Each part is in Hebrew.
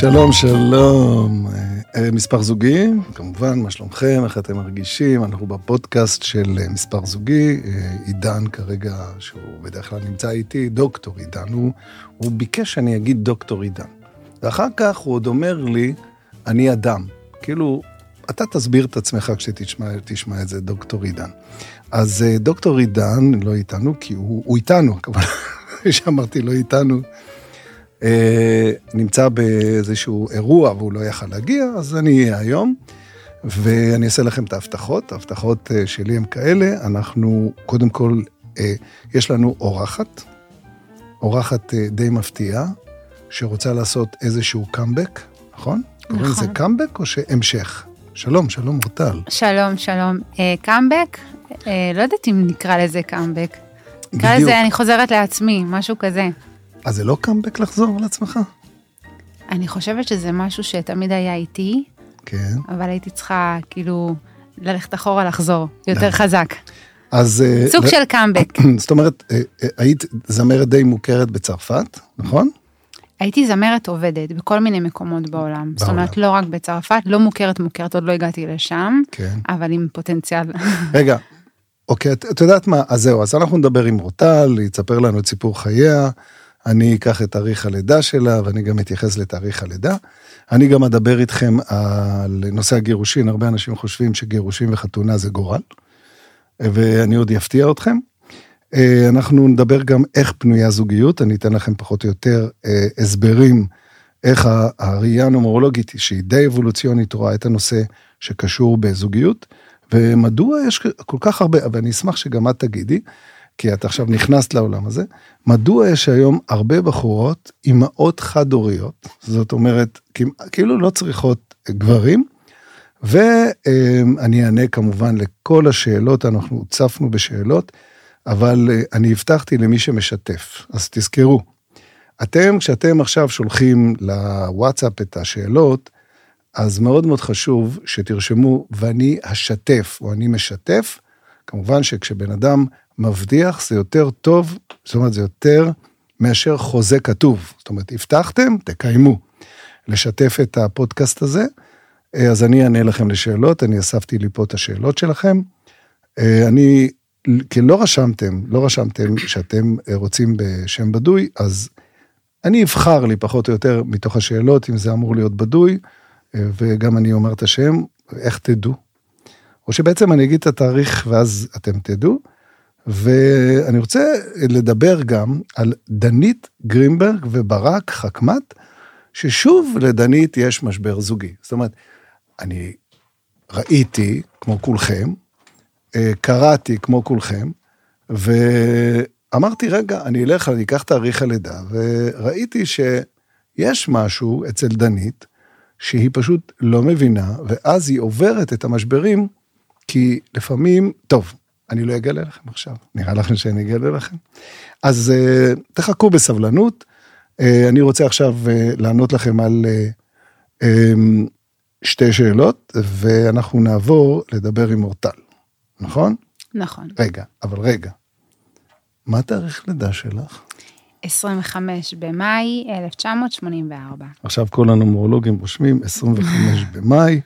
שלום, שלום. מספר זוגי, כמובן, מה שלומכם, איך אתם מרגישים? אנחנו בפודקאסט של מספר זוגי, עידן כרגע, שהוא בדרך כלל נמצא איתי, דוקטור עידן, הוא ביקש שאני אגיד דוקטור עידן. ואחר כך הוא עוד אומר לי, אני אדם. כאילו, אתה תסביר את עצמך כשתשמע את זה, דוקטור עידן. אז דוקטור עידן, לא איתנו, כי הוא איתנו, כמובן, שאמרתי לא איתנו, נמצא באיזשהו אירוע והוא לא יכל להגיע, אז אני אהיה היום, ואני אעשה לכם את ההבטחות. ההבטחות שלי הם כאלה, אנחנו קודם כל, יש לנו אורחת די מפתיעה, שרוצה לעשות איזשהו קאמבק, נכון? נכון. קוראים לזה קאמבק או שהמשך? שלום, שלום אורטל. שלום, שלום. קאמבק? לא יודעת אם נקרא לזה קאמבק. נקרא לזה, אני חוזרת לעצמי, משהו כזה. אז זה לא קאמבק לחזור על עצמך? אני חושבת שזה משהו שתמיד היה איתי, כן. אבל הייתי צריכה כאילו ללכת אחורה לחזור, יותר חזק. אז סוג של קאמבק. זאת אומרת, היית זמרת די מוכרת בצרפת, נכון? הייתי זמרת עובדת בכל מיני מקומות בעולם. זאת אומרת, לא רק בצרפת, לא מוכרת, עוד לא הגעתי לשם, אבל עם פוטנציאל. רגע, אוקיי, את יודעת מה? אז זהו, אז אנחנו נדבר עם אורטל, היא תספר לנו את סיפור חייה, אני אקח את תאריך הלידה שלה, ואני גם אתייחס לתאריך הלידה. אני גם אדבר איתכם על נושא הגירושין, הרבה אנשים חושבים שגירושים וחתונה זה גורל, ואני עוד יפתיע אתכם. אנחנו נדבר גם איך פנויה זוגיות, אני אתן לכם פחות או יותר הסברים, איך הראייה הנומרולוגית, שהיא די אבולוציונית, רואה את הנושא שקשור בזוגיות, ומדוע יש כל כך הרבה, ואני אשמח שגם את תגידי, כי את עכשיו נכנסת לעולם הזה, מדוע יש היום הרבה בחורות, אמהות חד-הוריות, זאת אומרת, כאילו לא צריכות גברים, ואני אענה כמובן לכל השאלות, אנחנו הוצפנו בשאלות, אבל אני הבטחתי למי שמשתף, אז תזכרו, כשאתם עכשיו שולחים לוואטסאפ את השאלות, אז מאוד מאוד חשוב שתרשמו, ואני אשתף, או אני משתף, כמובן שכשבן אדם מבדיח, זה יותר טוב, זאת אומרת, זה יותר מאשר חוזה כתוב, זאת אומרת, הבטחתם, תקיימו, לשתף את הפודקאסט הזה, אז אני אענה לכם לשאלות, אני אספתי לי פה את השאלות שלכם, כי לא רשמתם שאתם רוצים בשם בדוי, אז אני אבחר לי פחות או יותר מתוך השאלות, אם זה אמור להיות בדוי, וגם אני אומר את השם, איך תדעו? או שבעצם אני אגיד את התאריך, ואז אתם תדעו, ואני רוצה לדבר גם על דנית גרינברג וברק חכמת, ששוב לדנית יש משבר זוגי. זאת אומרת, אני ראיתי, כמו כולכם, קראתי כמו כולכם, ואמרתי, רגע, אני אקח תאריך הלידה, וראיתי שיש משהו אצל דנית, שהיא פשוט לא מבינה, ואז היא עוברת את המשברים, כי לפעמים, טוב, אני לא אגלה לכם עכשיו, נראה לכם שאני אגלה לכם. אז תחכו בסבלנות, אני רוצה עכשיו לענות לכם על שתי שאלות, ואנחנו נעבור לדבר עם אורטל. נכון? נכון. רגע. מה תאריך לידה שלך? 25 במאי 1984. עכשיו כל הנומרולוגים רושמים 25 במאי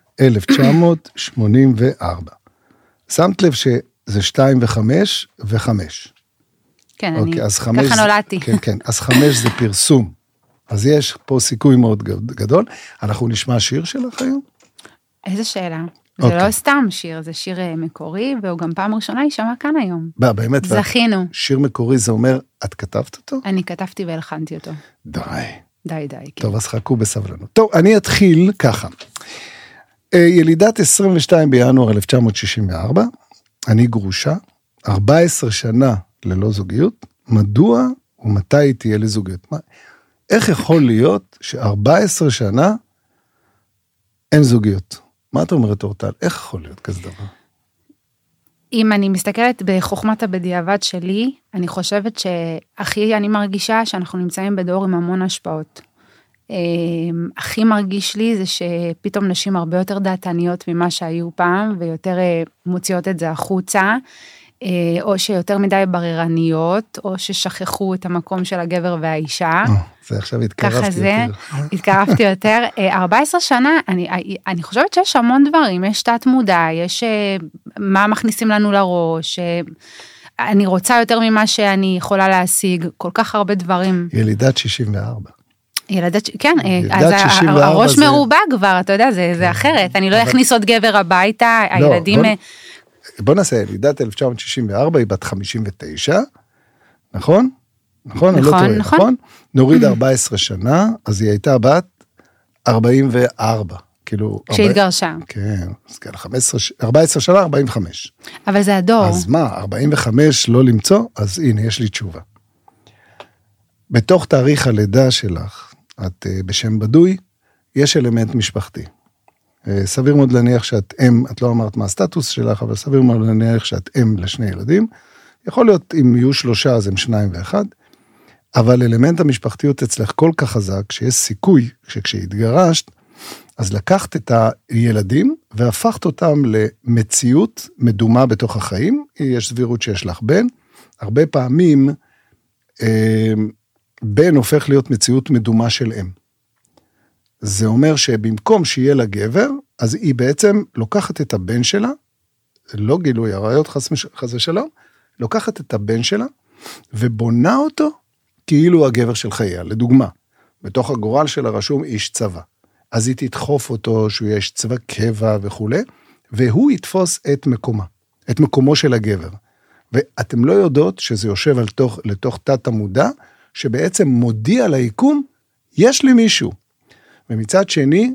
1984. שמת לב שזה 2 ו5 ו5. כן, אוקיי, ככה נולדתי. כן, אז 5 זה פרסום. אז יש פה סיכוי מאוד גדול. אנחנו נשמע שיר שלך היום? איזה שאלה. זה לא סתם שיר, זה שיר מקורי, והוא גם פעם ראשונה יישמע כאן היום. באמת. זכינו. שיר מקורי זה אומר, את כתבת אותו? אני כתבתי והלחנתי אותו. די. כן. טוב, אז חכו בסבלנות. טוב, אני אתחיל ככה. ילידת 22 בינואר 1964, אני גרושה, 14 שנה ללא זוגיות, מדוע ומתי תהיה לי זוגיות? איך יכול להיות ש14 שנה אין זוגיות? מה את אומרת אורטל? איך יכול להיות כזה דבר? אם אני מסתכלת בחוכמת הבדיעבד שלי, אני חושבת אני מרגישה שאנחנו נמצאים בדור עם המון השפעות. הכי מרגיש לי זה שפתאום נשים הרבה יותר דעתניות ממה שהיו פעם, ויותר מוציאות את זה החוצה. או שיותר מדי בררניות, או ששכחו את המקום של הגבר והאישה. זה עכשיו התקרבתי יותר. ככה זה, התקרבתי יותר. 14 שנה, אני חושבת שיש המון דברים, יש תת מודע, יש מה מכניסים לנו לראש, אני רוצה יותר ממה שאני יכולה להשיג, כל כך הרבה דברים. ילידת 64. כן, אז הראש מרובה כבר, אתה יודע, זה אחרת, אני לא אכניס עוד גבר הביתה, הילדים... בוא נעשה, ילידת 1964 היא בת 59, נכון? נכון, אני לא טועה, נכון? נוריד 14 שנה, אז היא הייתה בת 44, כאילו... שהתגרשה. כן, אז כן, 14 שנה, 45. אבל זה הדור. אז מה, 45 לא למצוא? אז הנה, יש לי תשובה. בתוך תאריך הלידה שלך, את בשם בדוי, יש אלמנט משפחתי. סביר מאוד להניח שאת אם, את לא אמרת מה הסטטוס שלך, אבל סביר מאוד להניח שאת אם לשני ילדים. יכול להיות, אם יהיו 3, אז הם 2 ו1, אבל אלמנט המשפחתיות אצלך כל כך חזק, שיש סיכוי שכשהתגרשת, אז לקחת את הילדים, והפכת אותם למציאות מדומה בתוך החיים, יש סבירות שיש לך בן, הרבה פעמים, בן הופך להיות מציאות מדומה של אם. זה אומר שבמקום שיהיה לה גבר, אז היא בעצם לוקחת את הבן שלה, לא גילוי עריות חס ושלום, לוקחת את הבן שלה, ובונה אותו כאילו הגבר של חייה. לדוגמה, בתוך הגורל שלה רשום איש צבא. אז היא תדחוף אותו שהוא יהיה איש צבא קבע וכו', והוא יתפוס את מקומה, את מקומו של הגבר. ואתם לא יודעות שזה יושב לתוך תת המודע, שבעצם מודיע ליקום, יש לי מישהו. ומצד שני,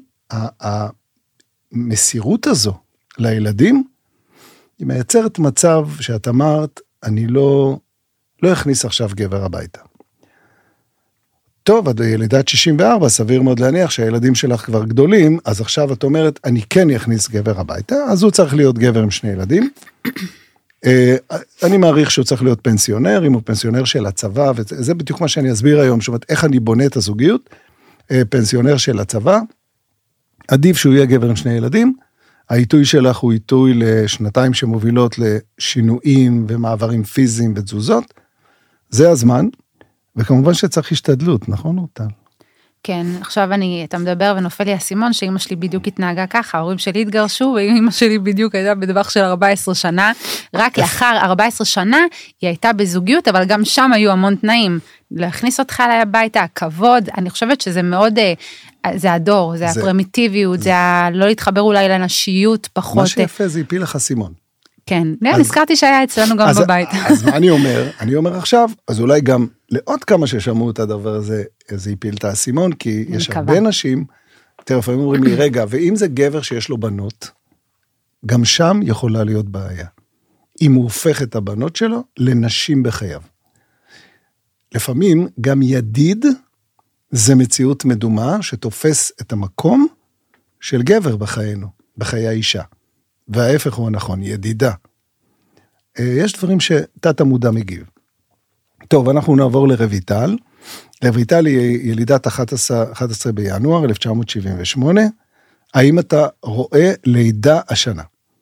המסירות הזו לילדים, היא מייצרת מצב שאת אמרת, אני לא אכניס עכשיו גבר הביתה. טוב, עד ילידת 64, סביר מאוד להניח שהילדים שלך כבר גדולים, אז עכשיו את אומרת, אני כן אכניס גבר הביתה, אז הוא צריך להיות גבר עם 2 ילדים. אני מעריך שהוא צריך להיות פנסיונר, אם הוא פנסיונר של הצבא, וזה בדיוק מה שאני אסביר היום, זאת אומרת, איך אני בונה את הזוגיות, פנסיונר של הצבא, עדיף שהוא יהיה גבר עם 2 ילדים, העיתוי שלך הוא עיתוי לשנתיים שמובילות לשינויים ומעברים פיזיים ותזוזות, זה הזמן, וכמובן שצריך השתדלות, נכון אותה? כן, עכשיו אתה מדבר ונופל לי הסימון, שאמא שלי בדיוק התנהגה ככה, ההורים שלי התגרשו, ואמא שלי בדיוק הייתה בדווח של 14 שנה, רק לאחר 14 שנה היא הייתה בזוגיות, אבל גם שם היו המון תנאים, להכניס אותך אליי הביתה, הכבוד, אני חושבת שזה מאוד, זה הדור, זה הפרימיטיביות, זה לא להתחבר אולי לנשיות פחות. מה שיפה זה הפיל לך סימון. כן, נזכרתי שהיה אצלנו גם בבית. אז מה אני אומר עכשיו, אז אולי גם לעוד כמה ששמעו את הדבר הזה, זה הפיל את הסימון, כי יש הרבה נשים, לפעמים אומרים לי, רגע, ואם זה גבר שיש לו בנות, גם שם יכולה להיות בעיה. אם הוא הופך את הבנות שלו לנשים בחייו. לפעמים גם ידיד, זה מציאות מדומה, שתופס את המקום של גבר בחיינו, בחיי האישה. וההפך הוא הנכון, ידידה. יש דברים שתת המודע מגיב. טוב, אנחנו נעבור לרויטל. רויטל היא ילידת 11 בינואר 1978. האם אתה רואה לידה השנה?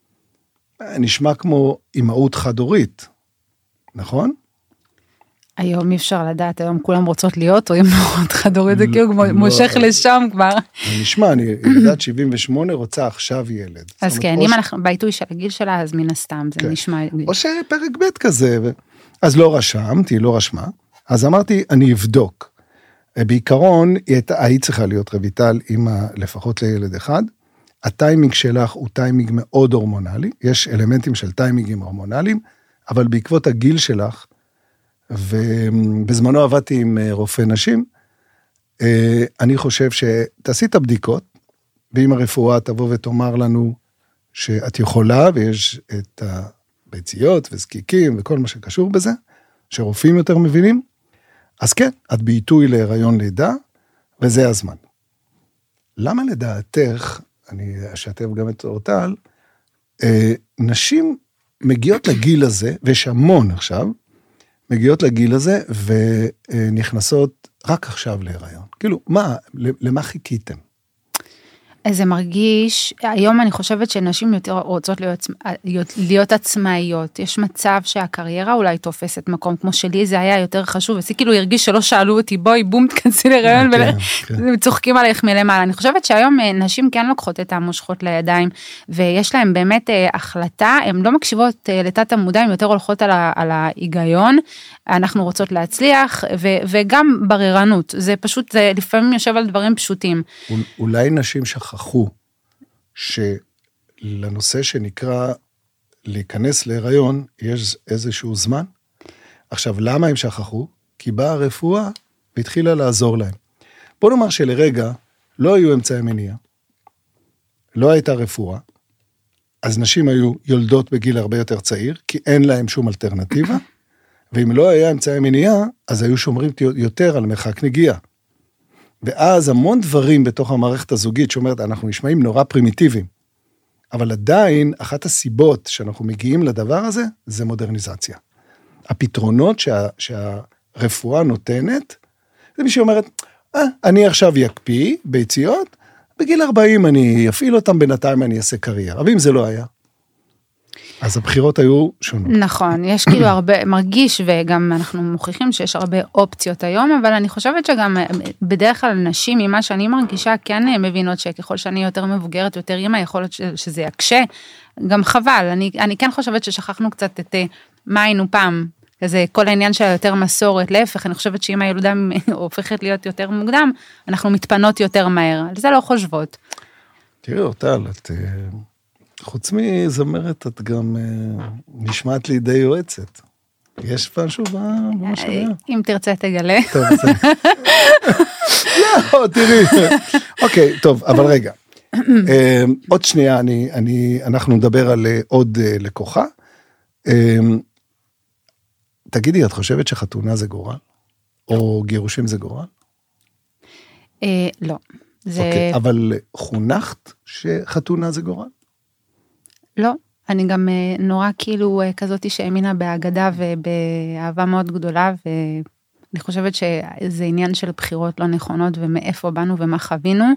נשמע כמו אימהות חד-הורית, נכון? היום אי אפשר לדעת, היום כולם רוצות להיות, או אימהות חד-הורית, זה כאילו מושך לשם כבר. נשמע, אני ילידת 78 רוצה עכשיו ילד. אז כן, אם אנחנו בעיתוי של הגיל שלה, אז מן הסתם, זה נשמע... או שפרק ב' כזה, אז לא רשמתי, לא רשמה, אז אמרתי, אני אבדוק. בעיקרון, היית צריכה להיות רויטל, לפחות לילד אחד, הטיימינג שלך הוא טיימינג מאוד הורמונלי, יש אלמנטים של טיימינגים הורמונליים, אבל בעקבות הגיל שלך, ובזמנו עבדתי עם רופא נשים, אני חושב שתעשי את הבדיקות, ואם הרפואה תבוא ותאמר לנו שאת יכולה, ויש את הביציות וזקיקים וכל מה שקשור בזה, שרופאים יותר מבינים, אז כן, את בעיתוי להיריון לידה, וזה הזמן. למה לדעתך, אני אשתף גם את אורטל, נשים מגיעות לגיל הזה, ויש המון עכשיו, מגיעות לגיל הזה, ונכנסות רק עכשיו להיריון. כאילו, למה חיכיתם? זה מרגיש, היום אני חושבת שנשים יותר רוצות להיות עצמאיות, יש מצב שהקריירה אולי תופסת מקום, כמו שלי זה היה יותר חשוב, וזה כאילו הרגיש שלא שאלו אותי, בואי בום תכנסי לרעיון, וצוחקים עליך מלמעלה, אני חושבת שהיום נשים כן לוקחות את המושכות לידיים, ויש להם באמת החלטה, הן לא מקשיבות לתת המודע, הן יותר הולכות על ההיגיון, אנחנו רוצות להצליח, וגם בררנות, זה פשוט, זה לפעמים יושב על דברים פשוטים. אולי נשים שכחו שלנושא שנקרא להיכנס להיריון, יש איזשהו זמן. עכשיו, למה הם שכחו? כי באה הרפואה והתחילה לעזור להם. בוא נאמר שלרגע לא היו אמצעי מניעה, לא הייתה רפואה, אז נשים היו יולדות בגיל הרבה יותר צעיר, כי אין להם שום אלטרנטיבה, ואם לא היה אמצעי מניעה, אז היו שומרים יותר על מרחק נגיעה. ואז המון דברים בתוך המערכת הזוגית, שאומרת, אנחנו נשמעים נורא פרימיטיביים, אבל עדיין, אחת הסיבות שאנחנו מגיעים לדבר הזה, זה מודרניזציה. הפתרונות שהרפואה נותנת, זה מי שאומרת, אני עכשיו יקפיא ביציות, בגיל 40 אני אפעיל אותם, בינתיים אני אעשה קריירה, אבל אם זה לא היה, אז הבחירות היו שונות. נכון, יש כאילו הרבה, מרגיש וגם אנחנו מוכיחים שיש הרבה אופציות היום, אבל אני חושבת שגם בדרך כלל נשים, ממה שאני מרגישה, כן מבינות שככל שאני יותר מבוגרת, יותר אימא, יכול להיות שזה יקשה, גם חבל, אני כן חושבת ששכחנו קצת את מה היינו פעם, כזה כל העניין של יותר מסורת, להפך, אני חושבת שאם הילודה הופכת להיות יותר מוקדם, אנחנו מתפנות יותר מהר, על זה לא חושבות. תראי אותה, חוץ מזמרת, את גם נשמעת לי די יועצת. יש משהו במשהו? אם תרצה תגלה. טוב, לא, תראי. אוקיי, טוב, אבל רגע. עוד שנייה, אנחנו נדבר על עוד לקוחה. תגידי, את חושבת שחתונה זה גורל? או גירושים זה גורל? לא. אוקיי, אבל חונכת שחתונה זה גורל? לא, אני גם נורא כאילו כזאת שהאמינה בהגדה ובאהבה מאוד גדולה, ואני חושבת שזה עניין של בחירות לא נכונות, ומאיפה באנו ומה חווינו,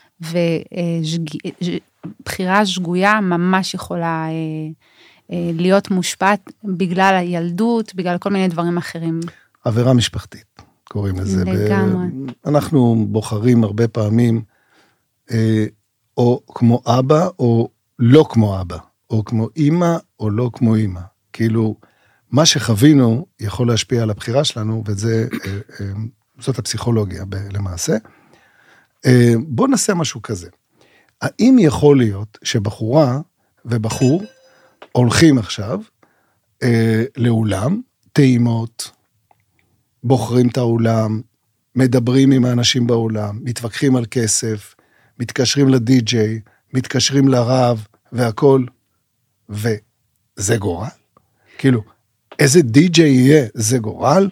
ובחירה שגויה ממש יכולה להיות מושפעת בגלל הילדות, בגלל כל מיני דברים אחרים. עבירה משפחתית, קוראים לזה. לגמרי. אנחנו בוחרים הרבה פעמים, או כמו אבא, או לא כמו אבא, או כמו אמא, או לא כמו אמא. כאילו, מה שחווינו יכול להשפיע על הבחירה שלנו, זאת הפסיכולוגיה למעשה. בוא נעשה משהו כזה. האם יכול להיות שבחורה ובחור הולכים עכשיו לאולם, טעימות, בוחרים את האולם, מדברים עם האנשים באולם, מתווכחים על כסף, מתקשרים לדי-ג'יי, מתקשרים לרב, והכל, וזה גורל? כאילו, איזה די-ג'יי יהיה, זה גורל?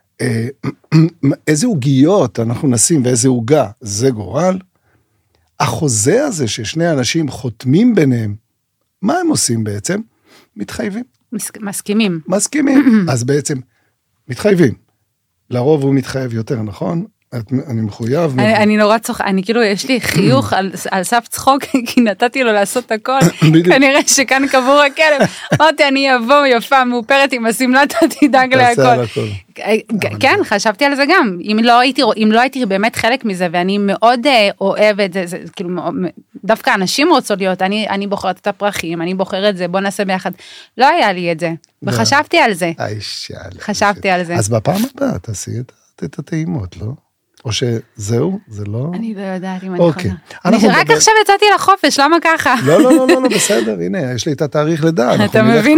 איזה עוגיות אנחנו נשים ואיזה עוגה, זה גורל? החוזה הזה ששני אנשים חותמים ביניהם, מה הם עושים בעצם? מתחייבים. מסכימים. מסכימים, אז בעצם מתחייבים. לרוב הוא מתחייב יותר, נכון? אני מחויב. אני נורא אני כאילו, יש לי חיוך על סף צחוק, כי נתתי לו לעשות הכל, כנראה שכאן קבור הכלב, אמרתי, אני אבוא יפה, מאופרת עם הסמלת, תדאג להכל. כן, חשבתי על זה גם, אם לא הייתי באמת חלק מזה, ואני מאוד אוהבת, כאילו, דווקא אנשים רוצות להיות, אני בוחרת את הפרחים, אני בוחרת זה, בוא נעשה ביחד, לא היה לי את זה, וחשבתי על זה. חשבתי על זה. אז בפעם הבאה תעשי את הטעימות, לא? או שזהו, זה לא? אני לא יודעת אם אני יכולה. רק עכשיו יצאתי לחופש, למה ככה? לא, בסדר, הנה, יש לי את התאריך לידה. אתה מבין?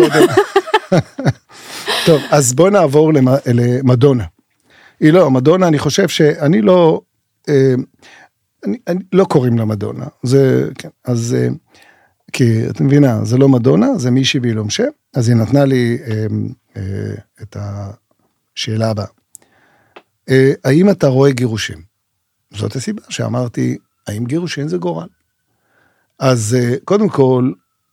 טוב, אז בואו נעבור למדונה. מדונה, אני חושב שאני לא קוראים לה מדונה. זה, כן, אז, כי את מבינה, זה לא מדונה, זה מישהי והיא לא משה, אז היא נתנה לי את השאלה הבאה. האם אתה רואה גירושים? זאת הסיבה שאמרתי, האם גירושים זה גורל? אז קודם כל,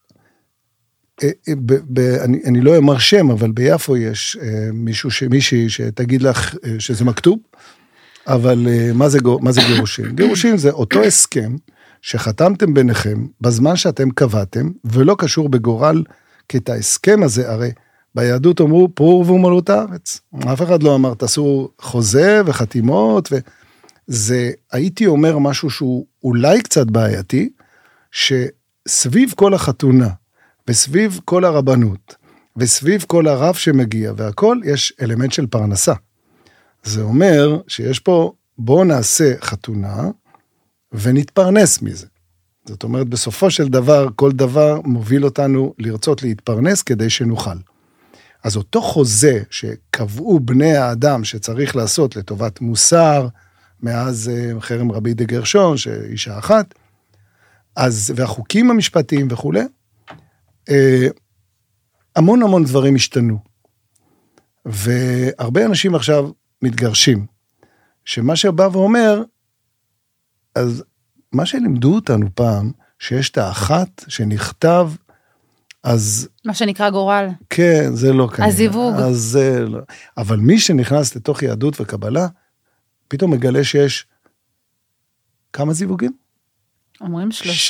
אני לא אמר שם, אבל ביפו יש מישהי שתגיד לך שזה מכתוב, אבל מה זה גירושים? גירושים זה אותו הסכם שחתמתם ביניכם בזמן שאתם קבעתם, ולא קשור בגורל, כי את ההסכם הזה, הרי ביהדות אמרו, פרו ורבו מלאו את הארץ. אף אחד לא אמר, תעשו חוזה וחתימות, וזה, הייתי אומר משהו שהוא אולי קצת בעייתי, שסביב כל החתונה, וסביב כל הרבנות, וסביב כל הרב שמגיע, והכל יש אלמנט של פרנסה. זה אומר שיש פה, בואו נעשה חתונה, ונתפרנס מזה. זאת אומרת, בסופו של דבר, כל דבר מוביל אותנו לרצות להתפרנס כדי שנוכל. אז אותו חוזה שקבעו בני האדם שצריך לעשות לטובת מוסר, מאז חרם רבי דה גרשון, שאישה אחת, אז, והחוקים המשפטיים וכו', המון דברים השתנו. והרבה אנשים עכשיו מתגרשים, שמה שבא ואומר, אז מה שלימדו אותנו פעם, שיש את האחת שנכתב, אז... מה שנקרא גורל. כן, זה לא כנראה. הזיווג. אז זה לא. אבל מי שנכנס לתוך יהדות וקבלה, פתאום מגלה שיש כמה זיווגים? אומרים 3.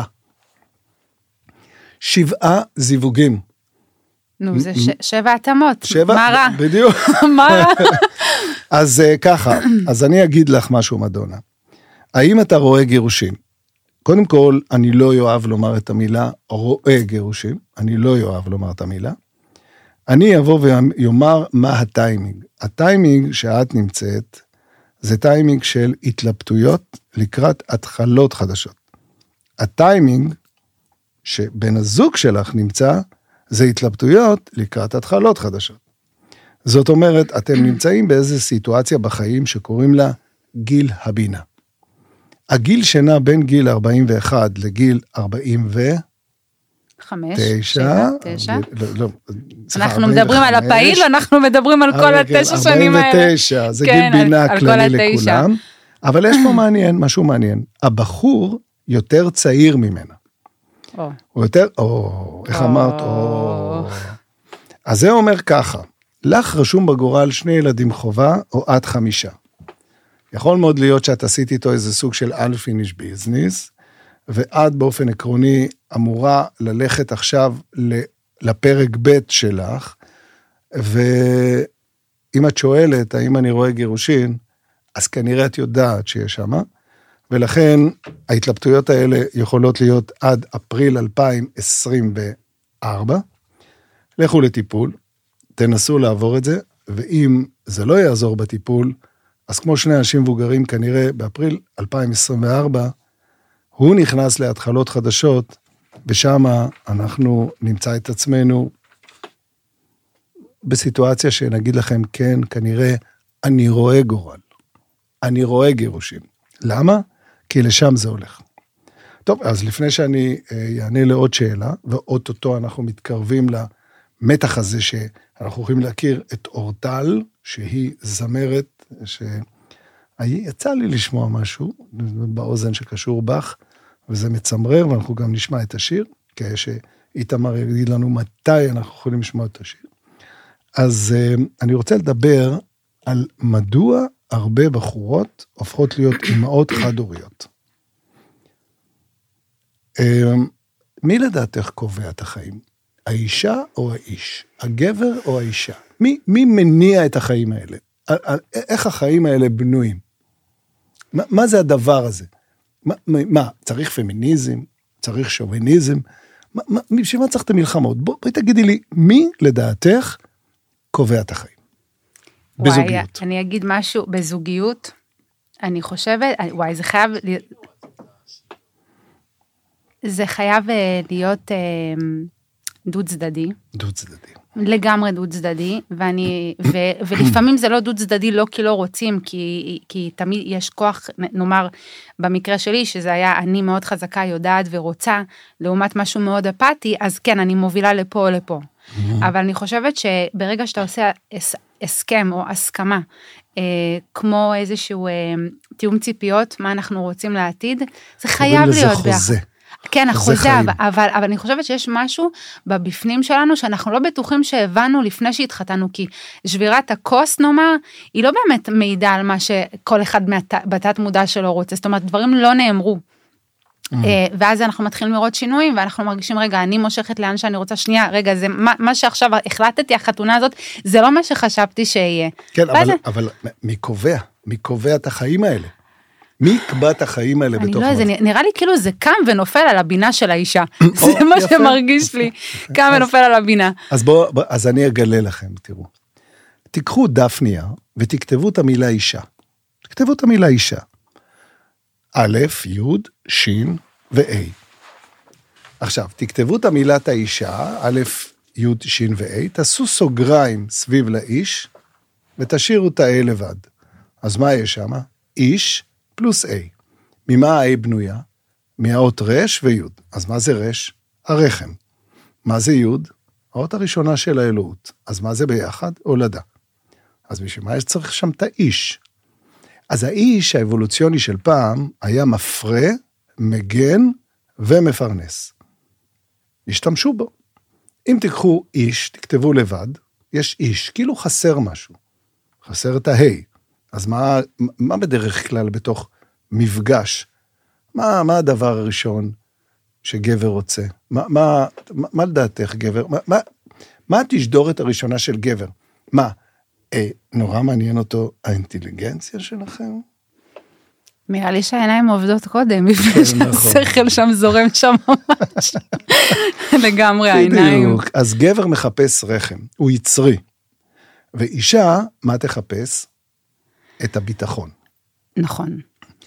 7 זיווגים. נו, זה 7 התאמות. 7? מה רע? בדיוק. מה רע? אז ככה, אז אני אגיד לך משהו, מדונה. האם אתה רואה גירושים? קודם כל, אני לא אוהב לומר את המילה רואה גירושים, אני לא אוהב לומר את המילה. אני אבוא ויאמר מה הטיימינג. הטיימינג שאת נמצאת, זה טיימינג של התלבטויות לקראת התחלות חדשות. הטיימינג שבן הזוג שלך נמצא, זה התלבטויות לקראת התחלות חדשות. זאת אומרת, אתם נמצאים באיזו סיטואציה בחיים שקוראים לה גיל הבינה. הגיל שנע בין גיל 41 לגיל 49. אנחנו מדברים על הפעיל, אנחנו מדברים על כל 9 שנים האלה. 49, זה גיל בינה כללי לכולם. אבל יש פה מעניין, משהו מעניין. הבחור יותר צעיר ממנה. הוא יותר, איך אמרת? אז זה אומר ככה, לך רשום בגורל 2 ילדים חובה, או עד 5. יכול מאוד להיות שאת עשית איתו איזה סוג של unfinished business, ואת באופן עקרוני אמורה ללכת עכשיו לפרק ב' שלך, ואם את שואלת, האם אני רואה גירושין, אז כנראה את יודעת שיש שמה, ולכן ההתלבטויות האלה יכולות להיות עד אפריל 2024, לכו לטיפול, תנסו לעבור את זה, ואם זה לא יעזור בטיפול, אז כמו שני אנשים מבוגרים כנראה באפריל 2024, הוא נכנס להתחלות חדשות, ושם אנחנו נמצא את עצמנו בסיטואציה שנגיד לכם, כן, כנראה אני רואה גורל, אני רואה גירושים. למה? כי לשם זה הולך. טוב, אז לפני שאני אענה לעוד שאלה, ואוטוטו אנחנו מתקרבים למתח הזה שאנחנו יכולים להכיר את אורטל, שהיא זמרת, שיצא לי לשמוע משהו באוזן שקשור בך, וזה מצמרר, ואנחנו גם נשמע את השיר, כי שאיתמר יגיד לנו מתי אנחנו יכולים לשמוע את השיר. אז אני רוצה לדבר על מדוע הרבה בחורות הופכות להיות אמהות חד-הוריות. מי לדעתך קובע את החיים? האישה או האיש? הגבר או האישה? מי מניע את החיים האלה? איך החיים האלה בנויים? מה זה הדבר הזה? מה, צריך פמיניזם? צריך שוביניזם? בשביל מה צריך את המלחמות? בואי תגידי לי, מי לדעתך קובע את החיים? בזוגיות. אני אגיד משהו, בזוגיות, אני חושבת, זה חייב להיות דו צדדי. דו צדדי. לגמרי דו צדדי, ולפעמים זה לא דו צדדי, לא כי לא רוצים, כי תמיד יש כוח, נאמר, במקרה שלי, שזה היה אני מאוד חזקה, יודעת ורוצה, לעומת משהו מאוד אפאתי, אז כן, אני מובילה לפה או לפה. אבל אני חושבת שברגע שאתה עושה הסכם או הסכמה, כמו איזשהו תיאום ציפיות, מה אנחנו רוצים לעתיד, זה חייב להיות ביחד. כן, החוזה, אבל אני חושבת שיש משהו בבפנים שלנו, שאנחנו לא בטוחים שהבנו לפני שהתחתנו, כי שבירת הכוס, נאמר, היא לא באמת מעידה על מה שכל אחד בתת מודע שלו רוצה, זאת אומרת, דברים לא נאמרו. ואז אנחנו מתחילים לראות שינויים, ואנחנו מרגישים, רגע, אני מושכת לאן שאני רוצה, שנייה, רגע, זה מה שעכשיו החלטתי, החתונה הזאת, זה לא מה שחשבתי שיהיה. כן, אבל מי קובע את החיים האלה? מי יקבע את החיים האלה בתוך זה נראה לי כאילו זה קם ונופל על הבינה של האישה. זה מה שמרגיש לי, קם ונופל על הבינה. אז אני אגלה לכם, תראו. תיקחו דף נייר, ותכתבו את המילה אישה. תכתבו את המילה אישה. א', י', ש' ו-A. עכשיו, תכתבו את המילת האישה, א', י', ש' ו-A, תעשו סוגריים סביב לאיש, ותשאירו את ה-A לבד. אז מה יש שם? איש פלוס A. ממה ה-A בנויה? מהאות רש וי'. אז מה זה רש? הרחם. מה זה י'? האות הראשונה של האלוהות. אז מה זה ביחד? הולדה. אז בשביל מה יש צריך שם את האיש? אז האיש האבולוציוני של פעם היה מפרה, מגן ומפרנס. השתמשו בו. אם תיקחו איש, תכתבו לבד, יש איש, כאילו חסר משהו. חסר את ההי. אז מה בדרך כלל בתוך מפגש? מה הדבר הראשון שגבר רוצה? מה לדעתך גבר? מה התשדורת הראשונה של גבר? מה? נורא מעניין אותו האינטליגנציה שלכם? נראה לי שהעיניים עובדות קודם, לפני שהשכל שם זורם שם ממש. לגמרי העיניים. בדיוק, אז גבר מחפש רחם, הוא יצרי. ואישה, מה תחפש? את הביטחון. נכון.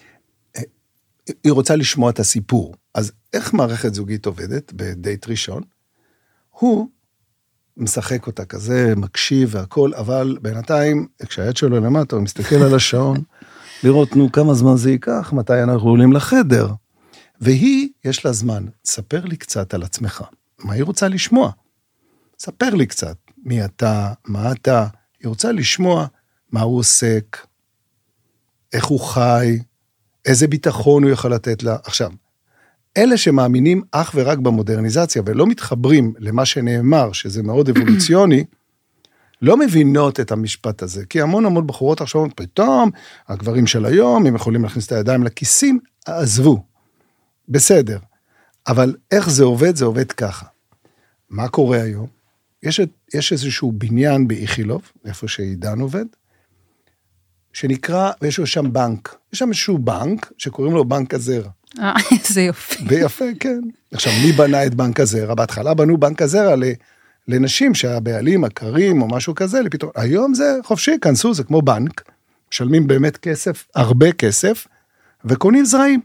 היא רוצה לשמוע את הסיפור. אז איך מערכת זוגית עובדת בדייט ראשון? הוא משחק אותה כזה, מקשיב והכל, אבל בינתיים, כשהיד שלו למטה, הוא מסתכל על השעון, לראות, כמה זמן זה ייקח, מתי אנחנו עולים לחדר. והיא, יש לה זמן, ספר לי קצת על עצמך. מה היא רוצה לשמוע? ספר לי קצת, מי אתה, מה אתה. היא רוצה לשמוע מה הוא עוסק, איך הוא חי, איזה ביטחון הוא יכול לתת לה. עכשיו, אלה שמאמינים אך ורק במודרניזציה, ולא מתחברים למה שנאמר, שזה מאוד אבולוציוני, לא מבינות את המשפט הזה, כי המון בחורות עכשיו, פתאום, הגברים של היום, הם יכולים להכניס את הידיים לכיסים, עזבו, בסדר. אבל איך זה עובד? זה עובד ככה. מה קורה היום? יש איזשהו בניין באיכילוב, איפה שעידן עובד, שנקרא, ויש לו שם בנק. יש שם איזשהו בנק, שקוראים לו בנק הזרע. זה יופי. ויפה, כן. עכשיו, מי בנה את בנק הזרע? בהתחלה בנו בנק הזרע לנשים שהבעלים, הקרים או משהו כזה, לפתאום. היום זה חופשי, כנסו, זה כמו בנק, משלמים באמת כסף, הרבה כסף, וקונים זרעים.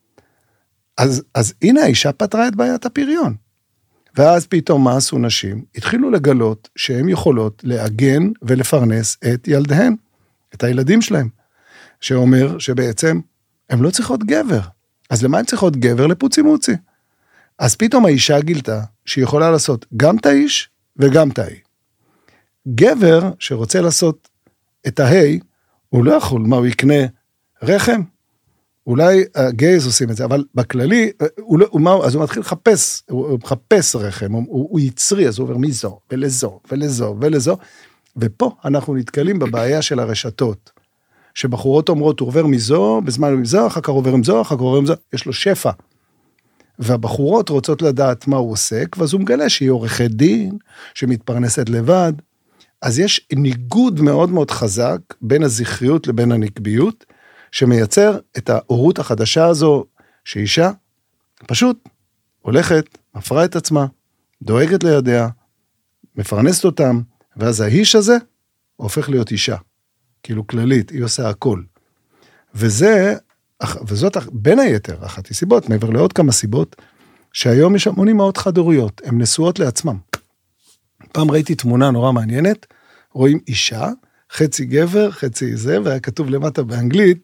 אז הנה האישה פתרה את בעיית הפריון. ואז פתאום מה עשו נשים? התחילו לגלות שהן יכולות להגן ולפרנס את ילדיהן, את הילדים שלהם, שאומר שבעצם הן לא צריכות גבר. אז למה הן צריכות גבר? לפוצי מוצי. אז פתאום האישה גילתה שהיא יכולה לעשות גם את האיש וגם את ההי. גבר שרוצה לעשות את ההי, הוא לא יכול, מה הוא יקנה? רחם? אולי הגייז עושים את זה, אבל בכללי, אז הוא מתחיל לחפש, הוא מחפש רחם, הוא יצרי, אז הוא עובר מזו ולזו ולזו ולזו, ופה אנחנו נתקלים בבעיה של הרשתות, שבחורות אומרות, הוא עובר מזו, בזמן הוא מזו, אחר כך עובר עם זו, אחר כך עובר עם זו, יש לו שפע. והבחורות רוצות לדעת מה הוא עוסק, ואז הוא מגלה שהיא עורכת דין, שמתפרנסת לבד. אז יש ניגוד מאוד מאוד חזק, בין הזכריות לבין הנקביות, שמייצר את ההורות החדשה הזו, שאישה פשוט הולכת, מפרה את עצמה, דואגת לידיה, מפרנסת אותם, ואז האיש הזה הופך להיות אישה. כאילו כללית, היא עושה הכל. וזאת בין היתר, אחת הסיבות, מעבר לעוד כמה סיבות, שהיום יש המון אמהות חד-הוריות, הן נשואות לעצמם. פעם ראיתי תמונה נורא מעניינת, רואים אישה, חצי גבר, חצי זה, והיה כתוב למטה באנגלית,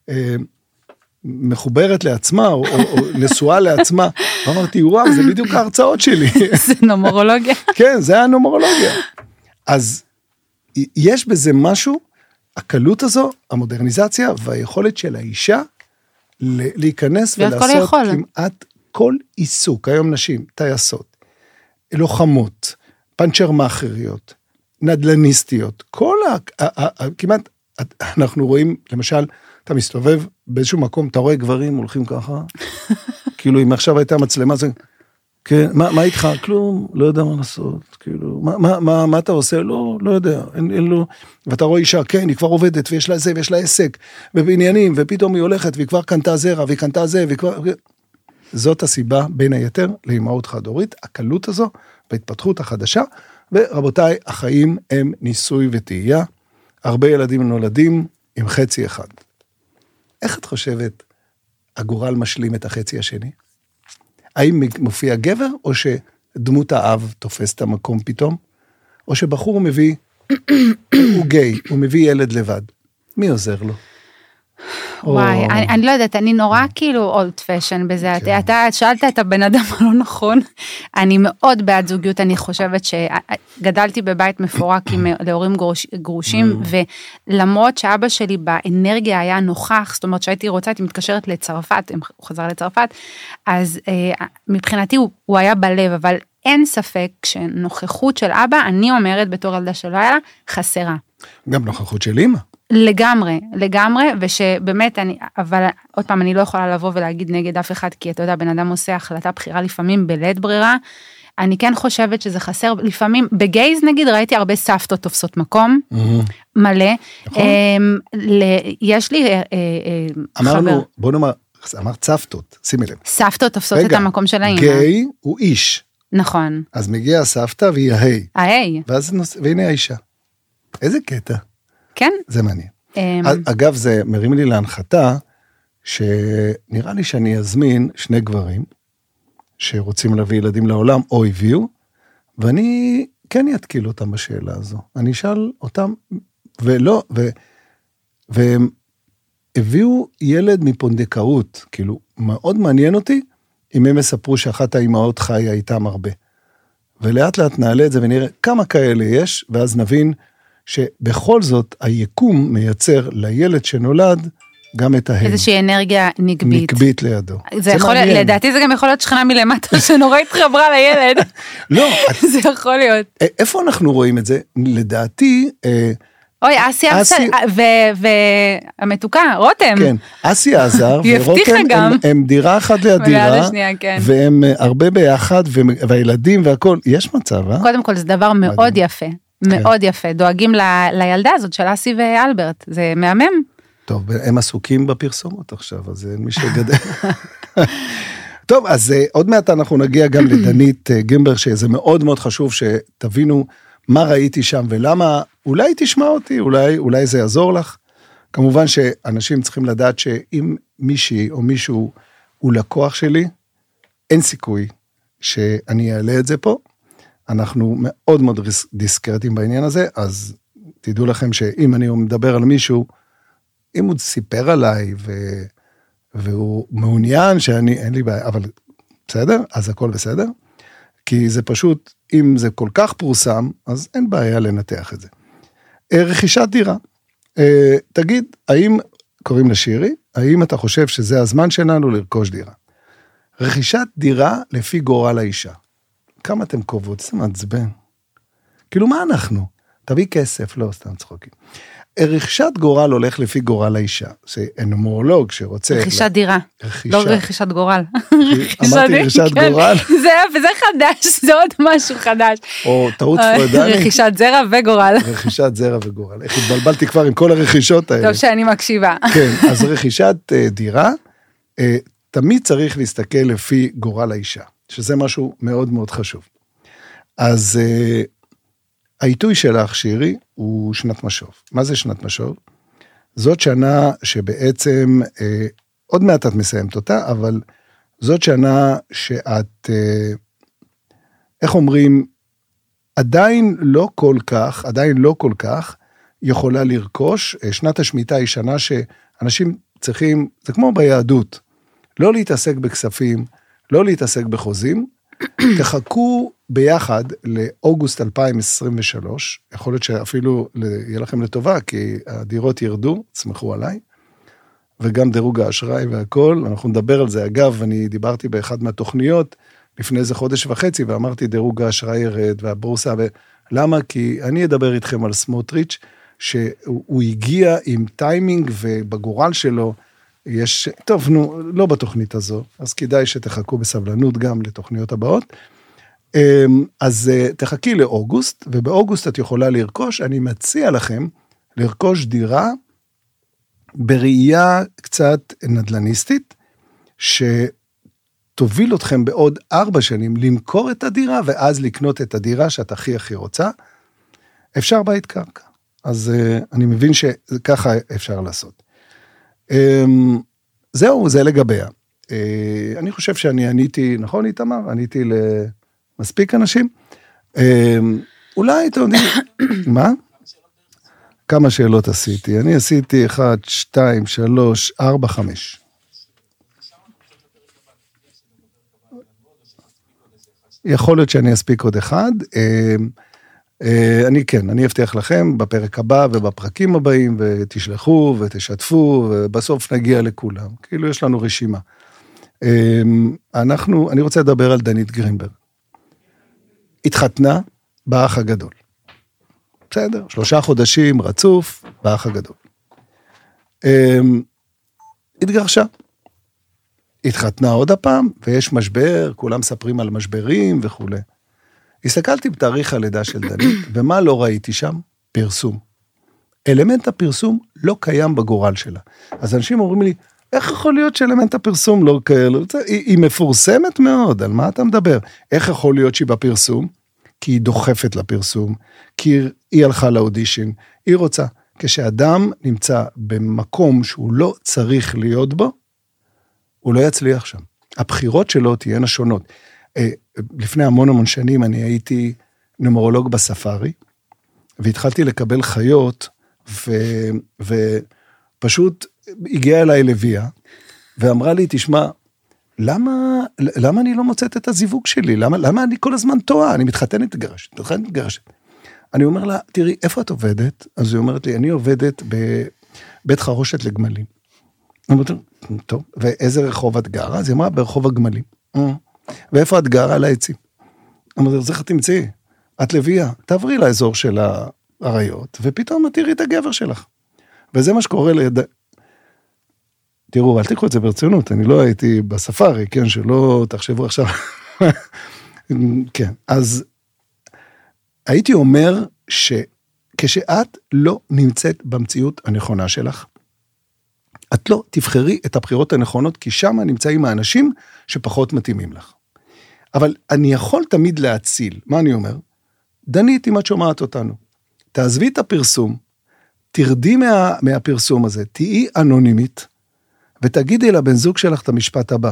מחוברת לעצמה, או נשואה לעצמה. אמרתי, וואו, זה בדיוק ההרצאות שלי. זה נומרולוגיה. כן, זה הנומרולוגיה. אז יש בזה משהו, הקלות הזו, המודרניזציה, והיכולת של האישה, להיכנס ולעשות כמעט כל עיסוק, היום נשים, טייסות, לוחמות, פנצ'ר מאחריות, נדלניסטיות, כמעט, אנחנו רואים, למשל, אתה מסתובב באיזשהו מקום, אתה רואה גברים הולכים ככה, כאילו, אם עכשיו הייתה מצלמה, זה, כן, מה איתך? כלום, לא יודע מה לעשות, כאילו, מה אתה עושה? לא יודע, אין לו, ואתה רואה אישה, כן, היא כבר עובדת, ויש לה זה, ויש לה עסק, ובעניינים, ופתאום היא הולכת, והיא כבר קנתה זרע, והיא קנתה זה, זאת הסיבה, בין היתר, לאמהות חד-הורית, הקלות הזו, בהתפתחות החדשה, ורבותיי, החיים הם ניסוי וטעייה, הרבה ילדים נולדים עם חצי אחד. איך את חושבת, הגורל משלים את החצי השני? האם מופיע גבר, או שדמות האב תופס את המקום פתאום? או שבחור מביא, הוא גיי, הוא מביא ילד לבד. מי עוזר לו? וואי, אני לא יודעת, אני נורא כאילו אולד פשן בזה, אתה שאלת את הבן אדם הלא נכון, אני מאוד בעד זוגיות, אני חושבת שגדלתי בבית מפורק עם להורים גרושים, ולמרות שאבא שלי באנרגיה היה נוכח, זאת אומרת שהייתי רוצה, הייתי מתקשרת לצרפת, הוא חזר לצרפת, אז מבחינתי הוא היה בלב, אבל אין ספק שנוכחות של אבא, אני אומרת בתור ילדה שלא היה לה, חסרה. גם נוכחות של אמא. לגמרי, ושבאמת אבל עוד פעם אני לא יכולה לבוא ולהגיד נגד אף אחד, כי אתה יודע, בן אדם עושה החלטה בחירה לפעמים בלית ברירה, אני כן חושבת שזה חסר, לפעמים בגייז נגיד ראיתי הרבה סבתות תופסות מקום, מלא, יש לי אמרנו, בוא נאמר, אמרת סבתות, שימי לב. סבתות תופסות את המקום של האמא. גיי הוא איש. נכון. אז מגיע הסבתא והיא ההי. והנה האישה. איזה קטע. כן. זה מעניין. אגב, זה מרים לי להנחתה, שנראה לי שאני אזמין שני גברים, שרוצים להביא ילדים לעולם, או הביאו, ואני כן אתקיל אותם בשאלה הזו. אני אשאל אותם, והם הביאו ילד מפונדקאות, כאילו, מאוד מעניין אותי, אם הם יספרו שאחת האימהות חיה איתם הרבה. ולאט לאט נעלה את זה ונראה כמה כאלה יש, ואז נבין שבכל זאת היקום מייצר לילד שנולד גם את ההן. איזושהי אנרגיה נקבית. נקבית לידו. זה יכול, לדעתי זה גם יכול להיות שכנה מלמטה שנורא התחברה לילד. לא. זה יכול להיות. איפה אנחנו רואים את זה? לדעתי... אוי, אסיה והמתוקה, רותם. כן, אסיה עזר, ורותם הם דירה אחת ליד דירה, והם הרבה ביחד, והילדים והכל, יש מצב, אה? קודם כל זה דבר מאוד יפה. מאוד יפה, דואגים לילדה הזאת של אסי ואלברט, זה מהמם. טוב, הם עסוקים בפרסומות עכשיו, אז אין מי שגדל. טוב, אז עוד מעט אנחנו נגיע גם לדנית גימבר, שזה מאוד מאוד חשוב שתבינו מה ראיתי שם ולמה, אולי תשמע אותי, אולי זה יעזור לך. כמובן שאנשים צריכים לדעת שאם מישהי או מישהו הוא לקוח שלי, אין סיכוי שאני אעלה את זה פה. אנחנו מאוד מאוד דיסקרטים בעניין הזה, אז תדעו לכם שאם אני מדבר על מישהו, אם הוא סיפר עליי, והוא מעוניין שאני, אין לי בעיה, אבל בסדר, אז הכל בסדר, כי זה פשוט, אם זה כל כך פורסם, אז אין בעיה לנתח את זה. רכישת דירה, תגיד, האם, קוראים לשירי, האם אתה חושב שזה הזמן שלנו לרכוש דירה? רכישת דירה לפי גורל האישה. כמה אתם קובעות? זה מעצבן. כאילו מה אנחנו? תביא כסף, לא, סתם צחוקים. רכישת גורל הולך לפי גורל האישה. זה נומרולוג שרוצה... רכישת דירה. לא רכישת גורל. אמרתי רכישת גורל. זה חדש, זה עוד משהו חדש. או טעות פרדני. רכישת זרע וגורל. רכישת זרע וגורל. איך התבלבלתי כבר עם כל הרכישות האלה. טוב שאני מקשיבה. כן, אז רכישת דירה, תמיד צריך להסתכל לפי גורל האישה. שזה משהו מאוד מאוד חשוב. אז העיתוי שלך, שירי, הוא שנת משוב. מה זה שנת משוב? זאת שנה שבעצם, עוד מעט את מסיימת אותה, אבל זאת שנה שאת, איך אומרים, עדיין לא כל כך יכולה לרכוש. שנת השמיטה היא שנה שאנשים צריכים, זה כמו ביהדות, לא להתעסק בכספים, לא להתעסק בחוזים, תחכו ביחד לאוגוסט 2023, יכול להיות שאפילו יהיה לכם לטובה, כי הדירות ירדו, תסמכו עליי, וגם דירוג האשראי והכל, אנחנו נדבר על זה. אגב, אני דיברתי באחד מהתוכניות, לפני איזה חודש וחצי, ואמרתי דירוג האשראי ירד, והבורסה, למה? כי אני אדבר איתכם על סמוטריץ', שהוא הגיע עם טיימינג, ובגורל שלו, יש, טוב, נו, לא בתוכנית הזו, אז כדאי שתחכו בסבלנות גם לתוכניות הבאות. אז תחכי לאוגוסט, ובאוגוסט את יכולה לרכוש, אני מציע לכם לרכוש דירה בראייה קצת נדלניסטית, שתוביל אתכם בעוד 4 שנים למכור את הדירה, ואז לקנות את הדירה שאת הכי רוצה. אפשר בית קרקע. אז אני מבין שככה אפשר לעשות. זהו, זה לגביה. אני חושב שאני עניתי, נכון איתמר? עניתי למספיק אנשים. אולי, אתה יודע, מה? כמה שאלות עשיתי? אני עשיתי 1, 2, 3, 4, 5. יכול להיות שאני אספיק עוד אחד. אני אבטיח לכם בפרק הבא ובפרקים הבאים, ותשלחו ותשתפו, ובסוף נגיע לכולם. כאילו יש לנו רשימה. אני רוצה לדבר על דנית גרינברג. התחתנה באח הגדול. בסדר, 3 חודשים רצוף באח הגדול. התגרשה. התחתנה עוד הפעם, ויש משבר, כולם מספרים על משברים וכו'. הסתכלתי בתאריך הלידה של דנית, ומה לא ראיתי שם? פרסום. אלמנט הפרסום לא קיים בגורל שלה. אז אנשים אומרים לי, איך יכול להיות שאלמנט הפרסום לא כאלה? היא מפורסמת מאוד, על מה אתה מדבר? איך יכול להיות שהיא בפרסום? כי היא דוחפת לפרסום, כי היא הלכה לאודישן, היא רוצה. כשאדם נמצא במקום שהוא לא צריך להיות בו, הוא לא יצליח שם. הבחירות שלו תהיינה שונות. לפני המון שנים אני הייתי נומרולוג בספארי, והתחלתי לקבל חיות, ופשוט הגיעה אליי לביאה, ואמרה לי, תשמע, למה אני לא מוצאת את הזיווג שלי? למה אני כל הזמן טועה? אני מתחתנת גרשת. אני אומר לה, תראי, איפה את עובדת? אז היא אומרת לי, אני עובדת בבית חרושת לגמלים. אני אומרת, טוב, ואיזה רחוב את גרה? אז היא אמרה, ברחוב הגמלים. ואיפה את גרה? על העצים. אני אומרת, איך את תמצאי? את לביאה, תעברי לאזור של העריות, ופתאום תראי את הגבר שלך. וזה מה שקורה ליד... תראו, אל תיקחו את זה ברצינות, אני לא הייתי בספארי, כן, שלא תחשבו עכשיו. כן, אז הייתי אומר שכשאת לא נמצאת במציאות הנכונה שלך, את לא תבחרי את הבחירות הנכונות, כי שם נמצאים האנשים שפחות מתאימים לך. אבל אני יכול תמיד להציל, מה אני אומר? דנית, אם את שומעת אותנו, תעזבי את הפרסום, תרדי מהפרסום הזה, תהיי אנונימית, ותגידי לבן זוג שלך את המשפט הבא.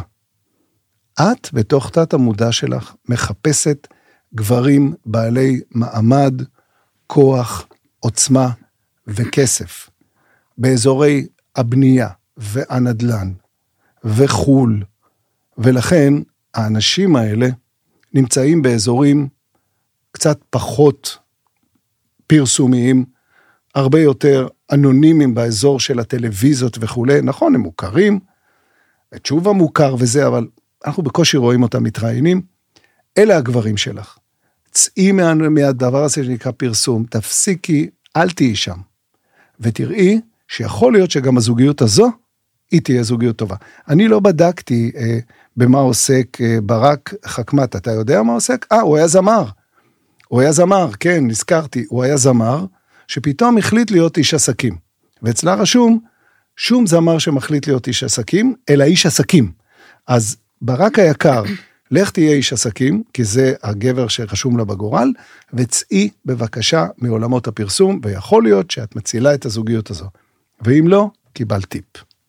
את בתוך תת המודע שלך מחפשת גברים בעלי מעמד, כוח, עוצמה וכסף, באזורי הבנייה והנדלן וחול, ולכן האנשים האלה נמצאים באזורים קצת פחות פרסומיים, הרבה יותר אנונימיים באזור של הטלוויזיות וכו'. נכון, הם מוכרים, תשובה מוכר וזה, אבל אנחנו בקושי רואים אותם מתראיינים. אלה הגברים שלך. צאי מהדבר הזה שנקרא פרסום, תפסיקי, אל תהיי שם. ותראי שיכול להיות שגם הזוגיות הזו, היא תהיה זוגיות טובה. אני לא בדקתי במה עוסק ברק חכמת, אתה יודע מה עוסק? הוא היה זמר. הוא היה זמר, כן, נזכרתי, הוא היה זמר, שפתאום החליט להיות איש עסקים. ואצלה רשום, שום זמר שמחליט להיות איש עסקים, אלא איש עסקים. אז ברק היקר, לך תהיה איש עסקים, כי זה הגבר שרשום לה בגורל, וצאי בבקשה מעולמות הפרסום, ויכול להיות שאת מצילה את הזוגיות הזו. ואם לא, קיבל טיפ.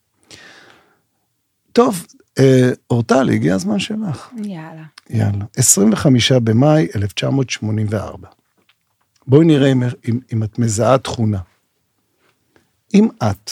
טוב, אורטל, הגיע הזמן שלך. יאללה. 25 במאי 1984. בואי נראה אם את מזהה תכונה. אם את,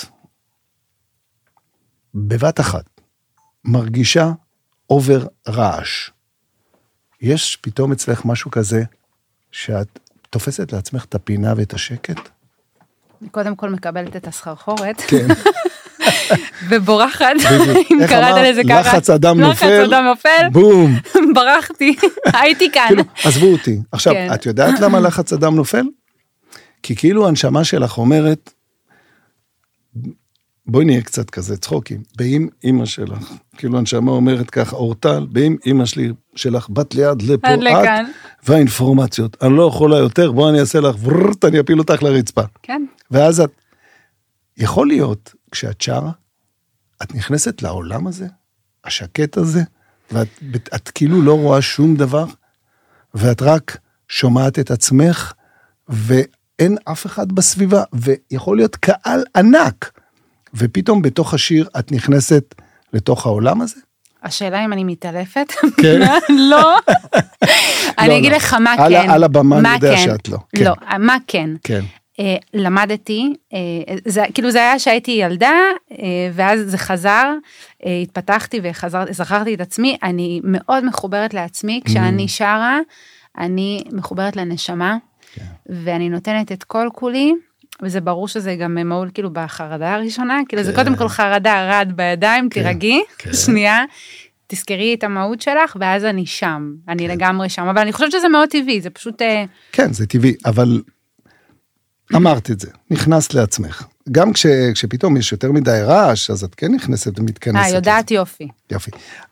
בבת אחת, מרגישה אובר רעש, יש פתאום אצלך משהו כזה, שאת תופסת לעצמך את הפינה ואת השקט? אני קודם כל מקבלת את הסחרחורת. כן. ובורחת, אם קראת לזה ככה. לחץ אדם נופל. בום. ברחתי, הייתי כאן. עזבו אותי. עכשיו, את יודעת למה לחץ אדם נופל? כי כאילו הנשמה שלך אומרת, בואי נהיה קצת כזה צחוקים, באם אמא שלך, כאילו הנשמה אומרת ככה, אורטל, באם אמא שלך בת ליד לפה את, והאינפורמציות, אני לא יכולה יותר, בוא אני אעשה לך, אני אפיל אותך לרצפה. כן. ואז את, יכול להיות, כשאת שרה, את נכנסת לעולם הזה, השקט הזה, ואת כאילו לא רואה שום דבר, ואת רק שומעת את עצמך, ואין אף אחד בסביבה, ויכול להיות קהל ענק, ופתאום בתוך השיר את נכנסת לתוך העולם הזה? השאלה אם אני מתעלפת? כן. לא. אני אגיד לך מה כן. על הבמה אני יודע שאת לא. לא, מה כן? כן. למדתי, כאילו זה היה שהייתי ילדה, ואז זה חזר, התפתחתי וזכרתי את עצמי, אני מאוד מחוברת לעצמי, כשאני שרה, אני מחוברת לנשמה, ואני נותנת את כל כולי, וזה ברור שזה גם מעול כאילו בחרדה הראשונה, כאילו זה קודם כל חרדה, רד בידיים, תירגעי, שנייה, תזכרי את המהות שלך, ואז אני שם, אני לגמרי שם, אבל אני חושבת שזה מאוד טבעי, זה פשוט... כן, זה טבעי, אבל אמרת את זה, נכנסת לעצמך. גם כשפתאום יש יותר מדי רעש, אז את כן נכנסת ומתכנסת. יודעת יופי. יופי.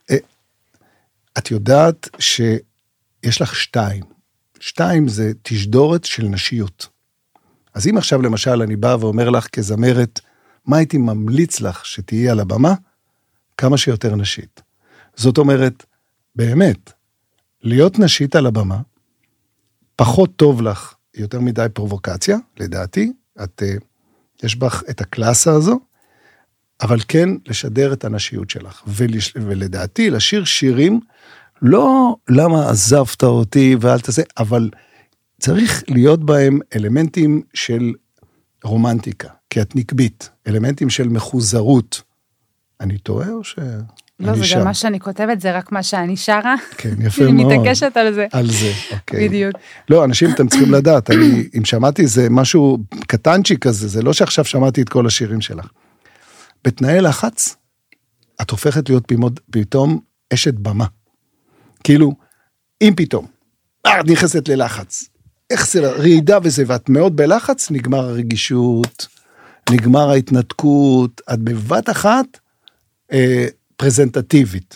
את יודעת שיש לך שתיים זה תשדורת של נשיות. אז אם עכשיו למשל אני בא ואומר לך כזמרת, מה הייתי ממליץ לך שתהיי על הבמה? כמה שיותר נשית. זאת אומרת, באמת, להיות נשית על הבמה, פחות טוב לך יותר מדי פרובוקציה, לדעתי, יש בך את הקלאסה הזו, אבל כן לשדר את הנשיות שלך, ולדעתי לשיר שירים, לא למה עזבת אותי ואל תעשה, אבל צריך להיות בהם אלמנטים של רומנטיקה, כי את נקבית, אלמנטים של מחוזרות. אני טועה או ש... לא, זה גם מה שאני כותבת, זה רק מה שאני שרה. כן, יפה מאוד. אני מתעקשת על זה. על זה, אוקיי. בדיוק. לא, אנשים, אתם צריכים לדעת, אם שמעתי זה משהו קטנצ'י כזה, זה לא שעכשיו שמעתי את כל השירים שלך. בתנאי לחץ, את הופכת להיות פתאום אשת במה. כאילו, אם פתאום, את נכנסת ללחץ, איך זה, רעידה וזה, ואת מאוד בלחץ, נגמר הרגישות, נגמר ההתנתקות, את בבת אחת, פרזנטטיבית.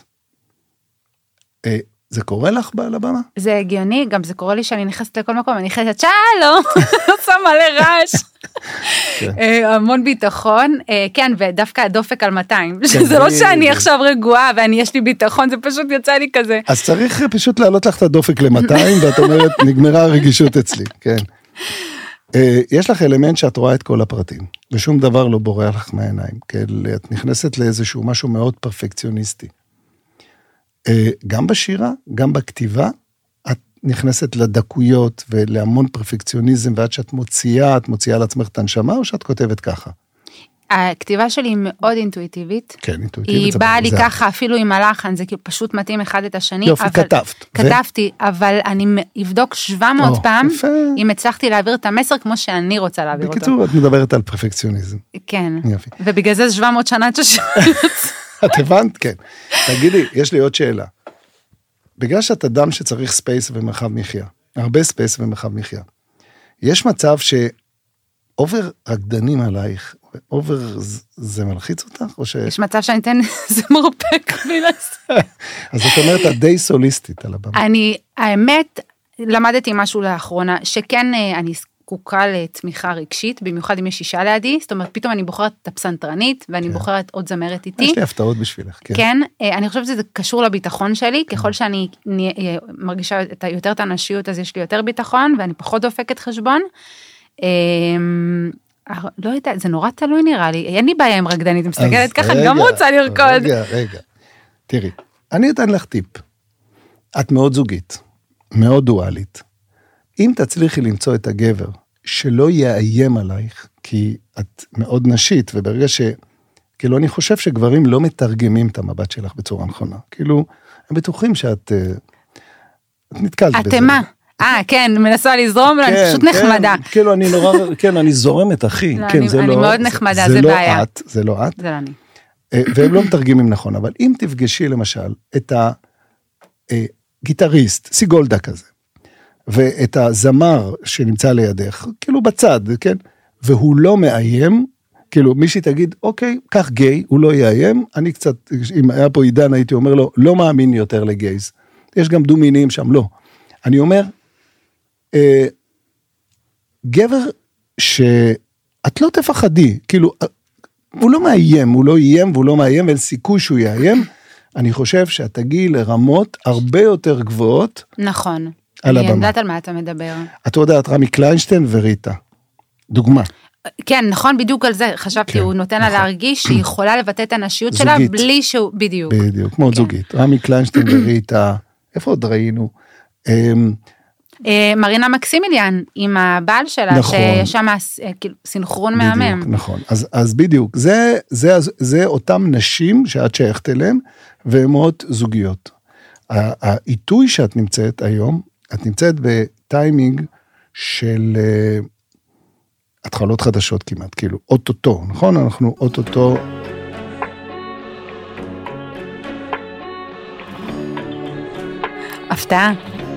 זה קורה לך על הבמה? זה הגיוני, גם זה קורה לי שאני נכנסת לכל מקום, אני נכנסת, שלום, עושה מלא רעש, המון ביטחון, כן, ודווקא הדופק על 200, זה לא שאני עכשיו רגועה, ויש לי ביטחון, זה פשוט יצא לי כזה. אז צריך פשוט להעלות לך את הדופק ל-200, ואת אומרת, נגמרה הרגישות אצלי, כן. יש לך אלמנט שאת רואה את כל הפרטים, ושום דבר לא בורח לך מהעיניים, את נכנסת לאיזשהו משהו מאוד פרפקציוניסטי. גם בשירה, גם בכתיבה, את נכנסת לדקויות ולהמון פרפקציוניזם, ועד שאת מוציאה לעצמך את הנשמה, או שאת כותבת ככה? הכתיבה שלי היא מאוד אינטואיטיבית. כן, אינטואיטיבית. היא באה לי ככה, אפילו עם הלחן, זה כאילו פשוט מתאים אחד את השני. יופי, כתבת. כתבתי, אבל אני אבדוק 700 פעם, אם הצלחתי להעביר את המסר כמו שאני רוצה להעביר אותו. בקיצור, את מדברת על פרפקציוניזם. כן. יופי. ובגלל זה 700 שנה את הבנת? כן. תגידי, יש לי עוד שאלה. בגלל שאת אדם שצריך ספייס ומרחב מחיה, הרבה ספייס ומרחב מחיה, יש מצב שאובר רקדנים עלייך, אובר זה מלחיץ אותך? יש מצב שאני אתן איזה מרפק בלעשות. אז זאת אומרת, את די סוליסטית על הבמה. האמת, למדתי משהו לאחרונה, שכן אני זקוקה לתמיכה רגשית, במיוחד אם יש אישה לידי, זאת אומרת, פתאום אני בוחרת את הפסנתרנית, ואני בוחרת עוד זמרת איתי. יש לי הפתעות בשבילך, כן. כן, אני חושבת שזה קשור לביטחון שלי, ככל שאני מרגישה יותר את הנשיות, אז יש לי יותר ביטחון, ואני פחות דופקת חשבון. לא יודעת, זה נורא תלוי נראה לי, אין לי בעיה עם רקדנית, מסתכלת ככה, גם רוצה לרקוד. רגע, תראי, אני אתן לך טיפ. את מאוד זוגית, מאוד דואלית. אם תצליחי למצוא את הגבר שלא יאיים עלייך, כי את מאוד נשית, וברגע כאילו אני חושב שגברים לא מתרגמים את המבט שלך בצורה נכונה. כאילו, הם בטוחים שאת נתקלת בזה. אתם מה? כן, מנסה לזרום, אני פשוט נחמדה. כאילו, אני נורא, כן, אני זורמת, אחי. אני מאוד נחמדה, זה בעיה. זה לא את. זה לא אני. והם לא מתרגמים נכון, אבל אם תפגשי למשל את הגיטריסט, סיגולדה כזה, ואת הזמר שנמצא לידך, כאילו בצד, כן? והוא לא מאיים, כאילו, מישהי תגיד, אוקיי, כך גיי, הוא לא יאיים, אני קצת, אם היה פה עידן, הייתי אומר לו, לא מאמין יותר לגייז. יש גם דו-מיניים שם, לא. אני אומר, גבר שאת לא תפחדי, כאילו, הוא לא מאיים, הוא לא איים, והוא לא מאיים, ואין סיכוי שהוא יאיים, אני חושב שאת תגיעי לרמות הרבה יותר גבוהות. נכון. על הבמה. אני יודעת על מה אתה מדבר. את יודעת, רמי קליינשטיין וריטה. דוגמה. כן, נכון, בדיוק על זה, חשבתי, הוא נותן לה להרגיש שהיא יכולה לבטא את הנשיות שלה, בלי שהוא, בדיוק. בדיוק, כמו זוגית. רמי קליינשטיין וריטה, איפה עוד ראינו? מרינה מקסימיליאן, עם הבעל שלה, שיש שם סינכרון מהמם. נכון, אז בדיוק, זה אותם נשים שאת שייכת אליהם, והן מאוד זוגיות. העיתוי שאת נמצאת היום, את נמצאת בטיימינג של התחלות חדשות כמעט, כאילו, אוטוטו, נכון? אנחנו אוטוטו. הפתעה.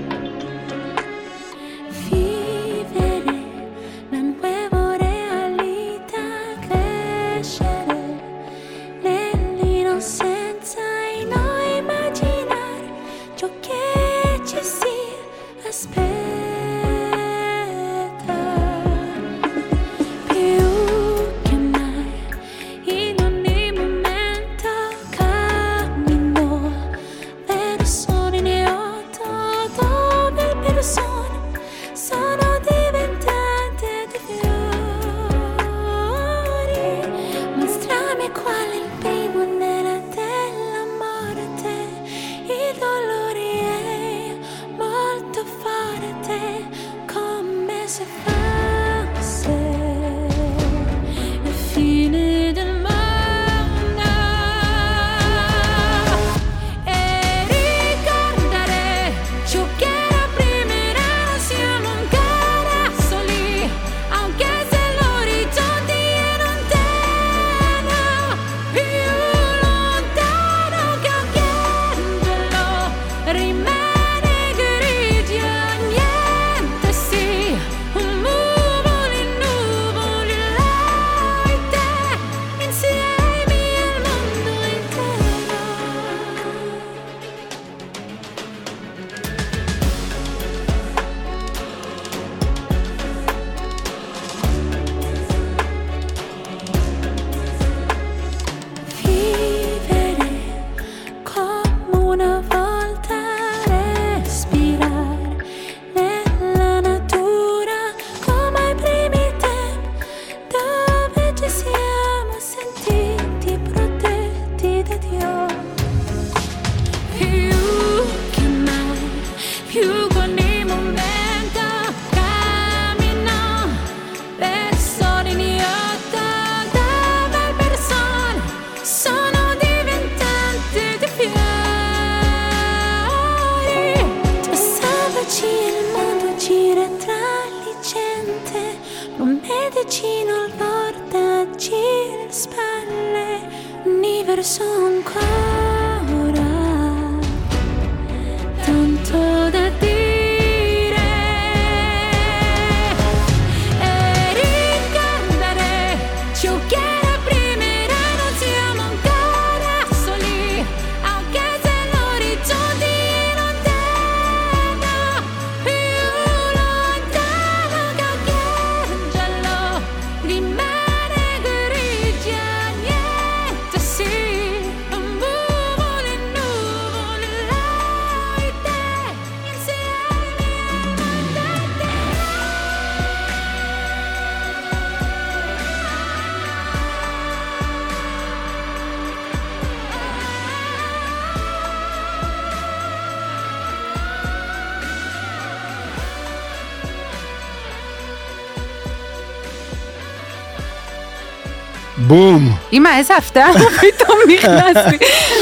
בום. אמא, איזה הפתעה פתאום נכנס לי.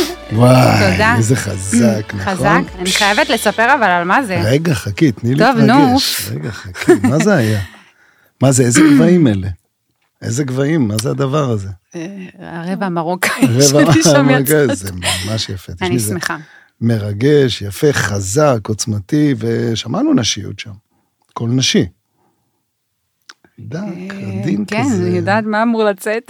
וואי, איזה חזק, נכון? חזק, אני חייבת לספר אבל על מה זה. רגע, חכי, תני להתרגש. רגע, חכי, מה זה היה? מה זה, איזה גבהים אלה? איזה גבהים, מה זה הדבר הזה? הרבע המרוקאי שלי שם יצאת. זה ממש יפה. אני שמחה. מרגש, יפה, חזק, עוצמתי, ושמענו נשיות שם. כל נשי. דק, עדין כזה. כן, אני יודעת מה אמור לצאת.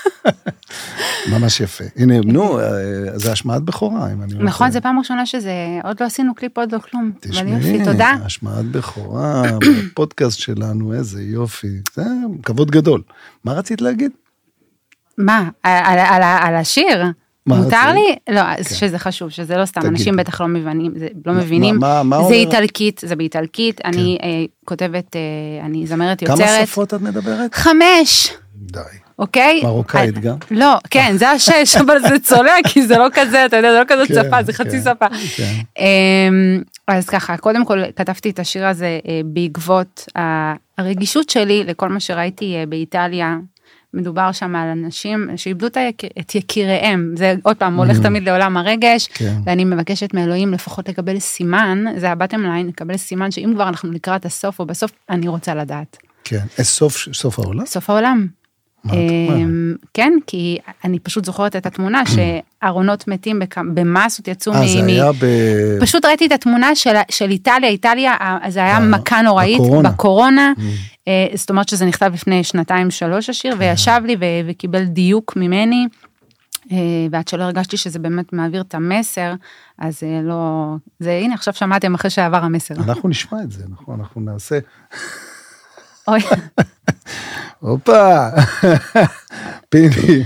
ממש יפה. הנה, נו, זה השמעת בכורה. נכון, זה פעם ראשונה שזה, עוד לא עשינו קליפ, עוד לא כלום. תשמעי, תודה. השמעת בכורה, בפודקאסט שלנו, איזה יופי. זה כבוד גדול. מה רצית להגיד? מה? על השיר? מותר לי? לא, שזה חשוב, שזה לא סתם, אנשים בטח לא מבינים, זה איטלקית, זה באיטלקית, אני כותבת, אני זמרת יוצרת. כמה שפות את מדברת? 5. די. אוקיי? מרוקאית גם? לא, כן, זה 6, אבל זה צולע, כי זה לא כזה, אתה יודע, זה לא כזאת שפה, זה חצי שפה. אז ככה, קודם כל כתבתי את השיר הזה בעקבות הרגישות שלי לכל מה שראיתי באיטליה, מדובר שם על אנשים שאיבדו את יקיריהם, זה עוד פעם הולך תמיד לעולם הרגש, ואני מבקשת מאלוהים לפחות לקבל סימן, זה הבטם ליין, לקבל סימן שאם כבר אנחנו לקראת הסוף או בסוף, אני רוצה לדעת. כן, סוף העולם? סוף העולם. כן, כי אני פשוט זוכרת את התמונה שארונות מתים במסות יצאו פשוט ראיתי את התמונה של איטליה, זה היה מכה נוראית בקורונה, זאת אומרת שזה נכתב לפני 2-3 השיר, וישב לי וקיבל דיוק ממני, ועד שלא הרגשתי שזה באמת מעביר את המסר, אז לא, זה הנה עכשיו שמעתם אחרי שעבר המסר. אנחנו נשמע את זה, אנחנו נעשה. אוי. הופה, פיני,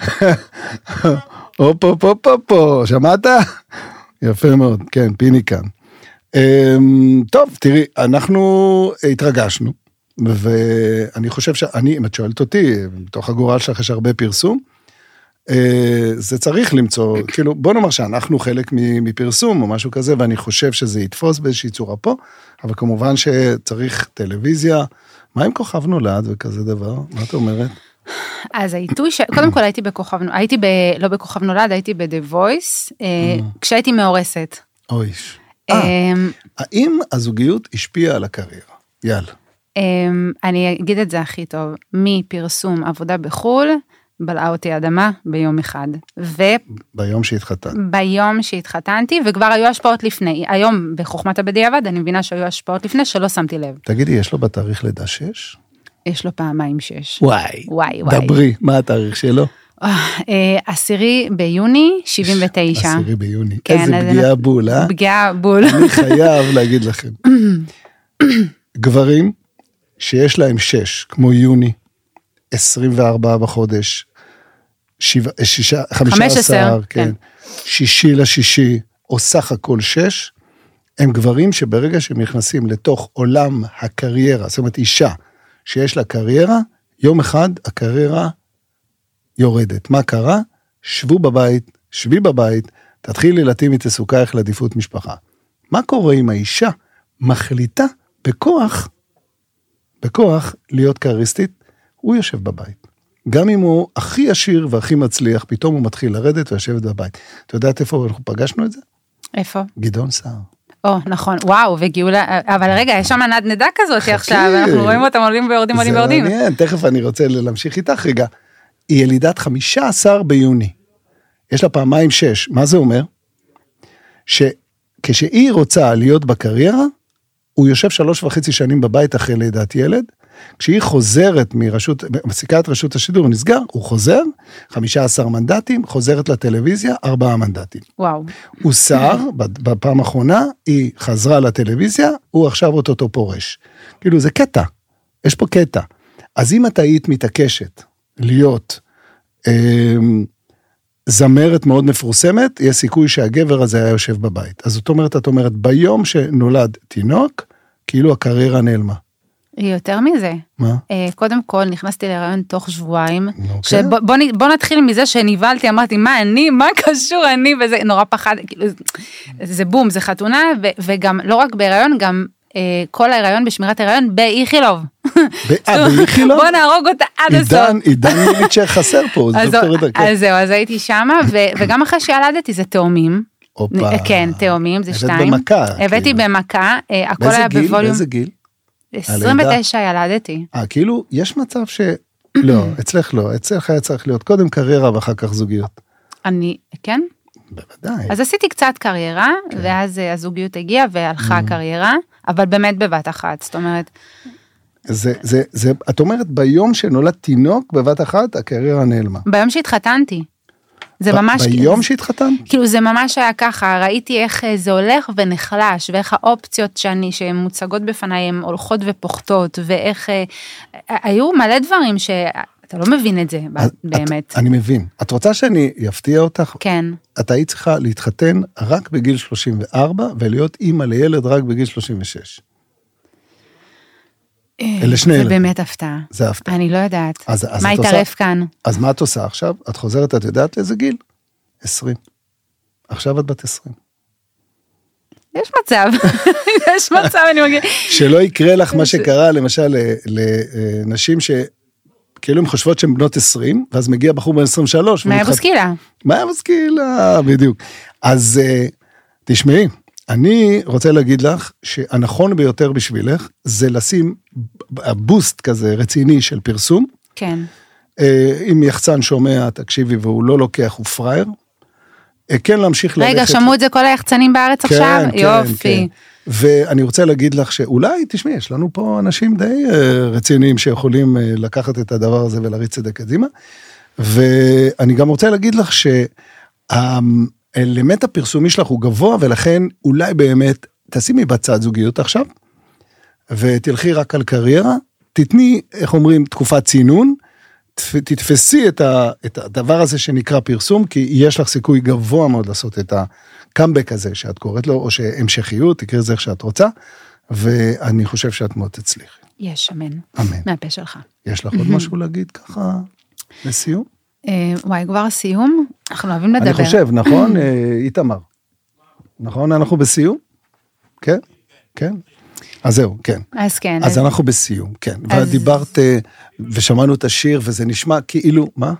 הופה, שמעת? יפה מאוד, כן, פיני כאן. טוב, תראי, אנחנו התרגשנו, ואני חושב אם את שואלת אותי, בתוך הגורל שלך יש הרבה פרסום, זה צריך למצוא, כאילו, בוא נאמר שאנחנו חלק מפרסום או משהו כזה, ואני חושב שזה יתפוס באיזושהי צורה פה, אבל כמובן שצריך טלוויזיה, מה עם כוכב נולד וכזה דבר? מה את אומרת? אז העיתוי, קודם כל הייתי לא בכוכב נולד, הייתי ב-The Voice, כשהייתי מאורסת. אויש. האם הזוגיות השפיעה על הקריירה? יאללה. אני אגיד את זה הכי טוב, מפרסום עבודה בחול, בלעה אותי אדמה ביום אחד. ביום שהתחתנת. ביום שהתחתנתי, וכבר היו השפעות לפני. היום בחוכמת הבדיעבד, אני מבינה שהיו השפעות לפני שלא שמתי לב. תגידי, יש לו בתאריך לידה 6? יש לו פעמיים 6. וואי. דברי, מה התאריך שלו? 10 ביוני 79. 10 ביוני. איזה פגיעה בול, אה? פגיעה בול. אני חייב להגיד לכם. גברים שיש להם 6, כמו יוני, 24 בחודש, 15, כן. 6/6, או סך הכל 6, הם גברים שברגע שהם נכנסים לתוך עולם הקריירה, זאת אומרת אישה שיש לה קריירה, יום אחד הקריירה יורדת. מה קרה? שבי בבית, תתחילי להתאים את עיסוקייך לעדיפות משפחה. מה קורה אם האישה מחליטה בכוח להיות קרייריסטית? הוא יושב בבית. גם אם הוא הכי עשיר והכי מצליח, פתאום הוא מתחיל לרדת ויושבת בבית. אתה יודעת איפה אנחנו פגשנו את זה? איפה? גדעון סער. נכון, וואו, וגאולה, אבל רגע, יש שם נדנדה כזאת עכשיו, אנחנו רואים אותם עולים ויורדים. זה מעניין, תכף אני רוצה להמשיך איתך רגע. היא ילידת 15 ביוני. יש לה פעמיים 6. מה זה אומר? שכשהיא רוצה להיות בקריירה, הוא יושב 3.5 שנים בבית אחרי לידת ילד, כשהיא חוזרת מפסיקה את רשות השידור, נסגר, הוא חוזר, 15 מנדטים, חוזרת לטלוויזיה, 4 מנדטים. וואו. הוא שר, בפעם האחרונה, היא חזרה לטלוויזיה, הוא עכשיו אותו פורש. כאילו זה קטע, יש פה קטע. אז אם את היית מתעקשת להיות זמרת מאוד מפורסמת, יש סיכוי שהגבר הזה היה יושב בבית. אז זאת אומרת, את אומרת, ביום שנולד תינוק, כאילו הקריירה נעלמה. יותר מזה. מה? קודם כל נכנסתי להיריון תוך שבועיים, בוא נתחיל מזה שניבלתי, אמרתי מה קשור אני, וזה נורא פחד, זה בום, זה חתונה, וגם לא רק בהיריון, גם כל ההיריון בשמירת ההיריון באיכילוב. באיכילוב? בוא נהרוג אותה עד הסוף. עידן מיליצ'ר חסר פה. אז זהו, אז הייתי שמה, וגם אחרי שילדתי זה תאומים. כן, תאומים, זה 2. הבאתי במכה, הכל היה בווליום. באיזה גיל? 29 ילדתי. כאילו, יש מצב לא, אצלך לא, אצלך היה צריך להיות קודם קריירה ואחר כך זוגיות. כן? בוודאי. אז עשיתי קצת קריירה, ואז הזוגיות הגיעה והלכה הקריירה, אבל באמת בבת אחת, זאת אומרת. את אומרת, ביום שנולד תינוק, בבת אחת, הקריירה נעלמה. ביום שהתחתנתי. זה ממש... ביום שהתחתן? כאילו זה ממש היה ככה, ראיתי איך זה הולך ונחלש, ואיך האופציות שהן מוצגות בפניי, הן הולכות ופוחתות, ואיך... היו מלא דברים שאתה לא מבין את זה, באמת. אני מבין. את רוצה שאני אפתיע אותך? כן. אתה היית צריכה להתחתן רק בגיל 34, ולהיות אימא לילד רק בגיל 36. אלה שני ילדים. זה באמת הפתעה. זה הפתעה. אני לא יודעת. מה יתערף כאן? אז מה את עושה עכשיו? את חוזרת, את יודעת לאיזה גיל? 20. עכשיו את בת 20. יש מצב. יש מצב, אני מגיע. שלא יקרה לך מה שקרה, למשל, לנשים כאילו הן חושבות שהן בנות 20, ואז מגיע בחור בן 23. מה היה בסקילה? מה היה בסקילה? בדיוק. אז תשמעי, אני רוצה להגיד לך שהנכון ביותר בשבילך זה לשים בוסט כזה רציני של פרסום. כן. אם יחצן שומע, תקשיבי, והוא לא לוקח, הוא פרייר. כן להמשיך ללכת. רגע, שמעו את זה כל היחצנים בארץ עכשיו? יופי. ואני רוצה להגיד לך שאולי, תשמעי, יש לנו פה אנשים די רציניים שיכולים לקחת את הדבר הזה ולהריץ את זה קדימה. ואני גם רוצה להגיד לך האלמנט הפרסומי שלך הוא גבוה, ולכן אולי באמת תשימי בצד זוגיות עכשיו, ותלכי רק על קריירה, תתני, איך אומרים, תקופת צינון, תתפסי את הדבר הזה שנקרא פרסום, כי יש לך סיכוי גבוה מאוד לעשות את הקאמבק הזה שאת קוראת לו, או שהמשכיות, תקריא את זה איך שאת רוצה, ואני חושב שאת מאוד תצליחי. יש, אמן. אמן. מהפה שלך. יש לך עוד משהו להגיד ככה לסיום? וואי, כבר סיום? אנחנו אוהבים לדבר. אני חושב, נכון, איתמר? נכון, אנחנו בסיום? כן? כן? אז זהו, כן. אז כן. אז אנחנו בסיום, כן. ודיברת, ושמענו את השיר, וזה נשמע כאילו, מה?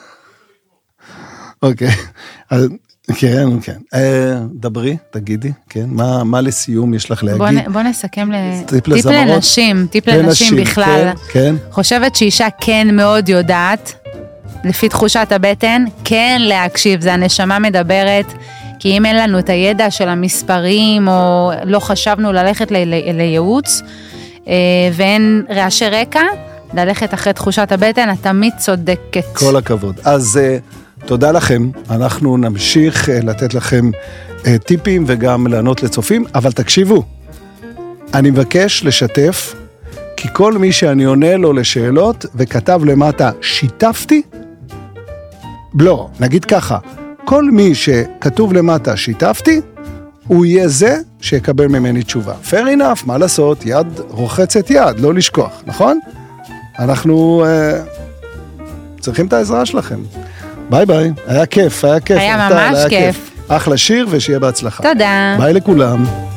אוקיי. כן, כן. דברי, תגידי, כן. מה לסיום יש לך להגיד? בוא נסכם טיפ לנשים, טיפ לנשים בכלל. כן. חושבת שאישה כן מאוד יודעת, לפי תחושת הבטן, כן להקשיב, זה הנשמה מדברת, כי אם אין לנו את הידע של המספרים, או לא חשבנו ללכת לייעוץ, ואין רעשי רקע, ללכת אחרי תחושת הבטן, את תמיד צודקת. כל הכבוד. אז תודה לכם, אנחנו נמשיך לתת לכם טיפים, וגם לענות לצופים, אבל תקשיבו, אני מבקש לשתף, כי כל מי שאני עונה לו לשאלות, וכתב למטה, שיתפתי, לא, נגיד ככה, כל מי שכתוב למטה שיתפתי, הוא יהיה זה שיקבל ממני תשובה. Fair enough, מה לעשות? יד רוחצת יד, לא לשכוח, נכון? אנחנו צריכים את העזרה שלכם. ביי ביי, היה כיף, היה כיף. היה ממש כיף. אחלה שיר ושיהיה בהצלחה. תודה. ביי לכולם.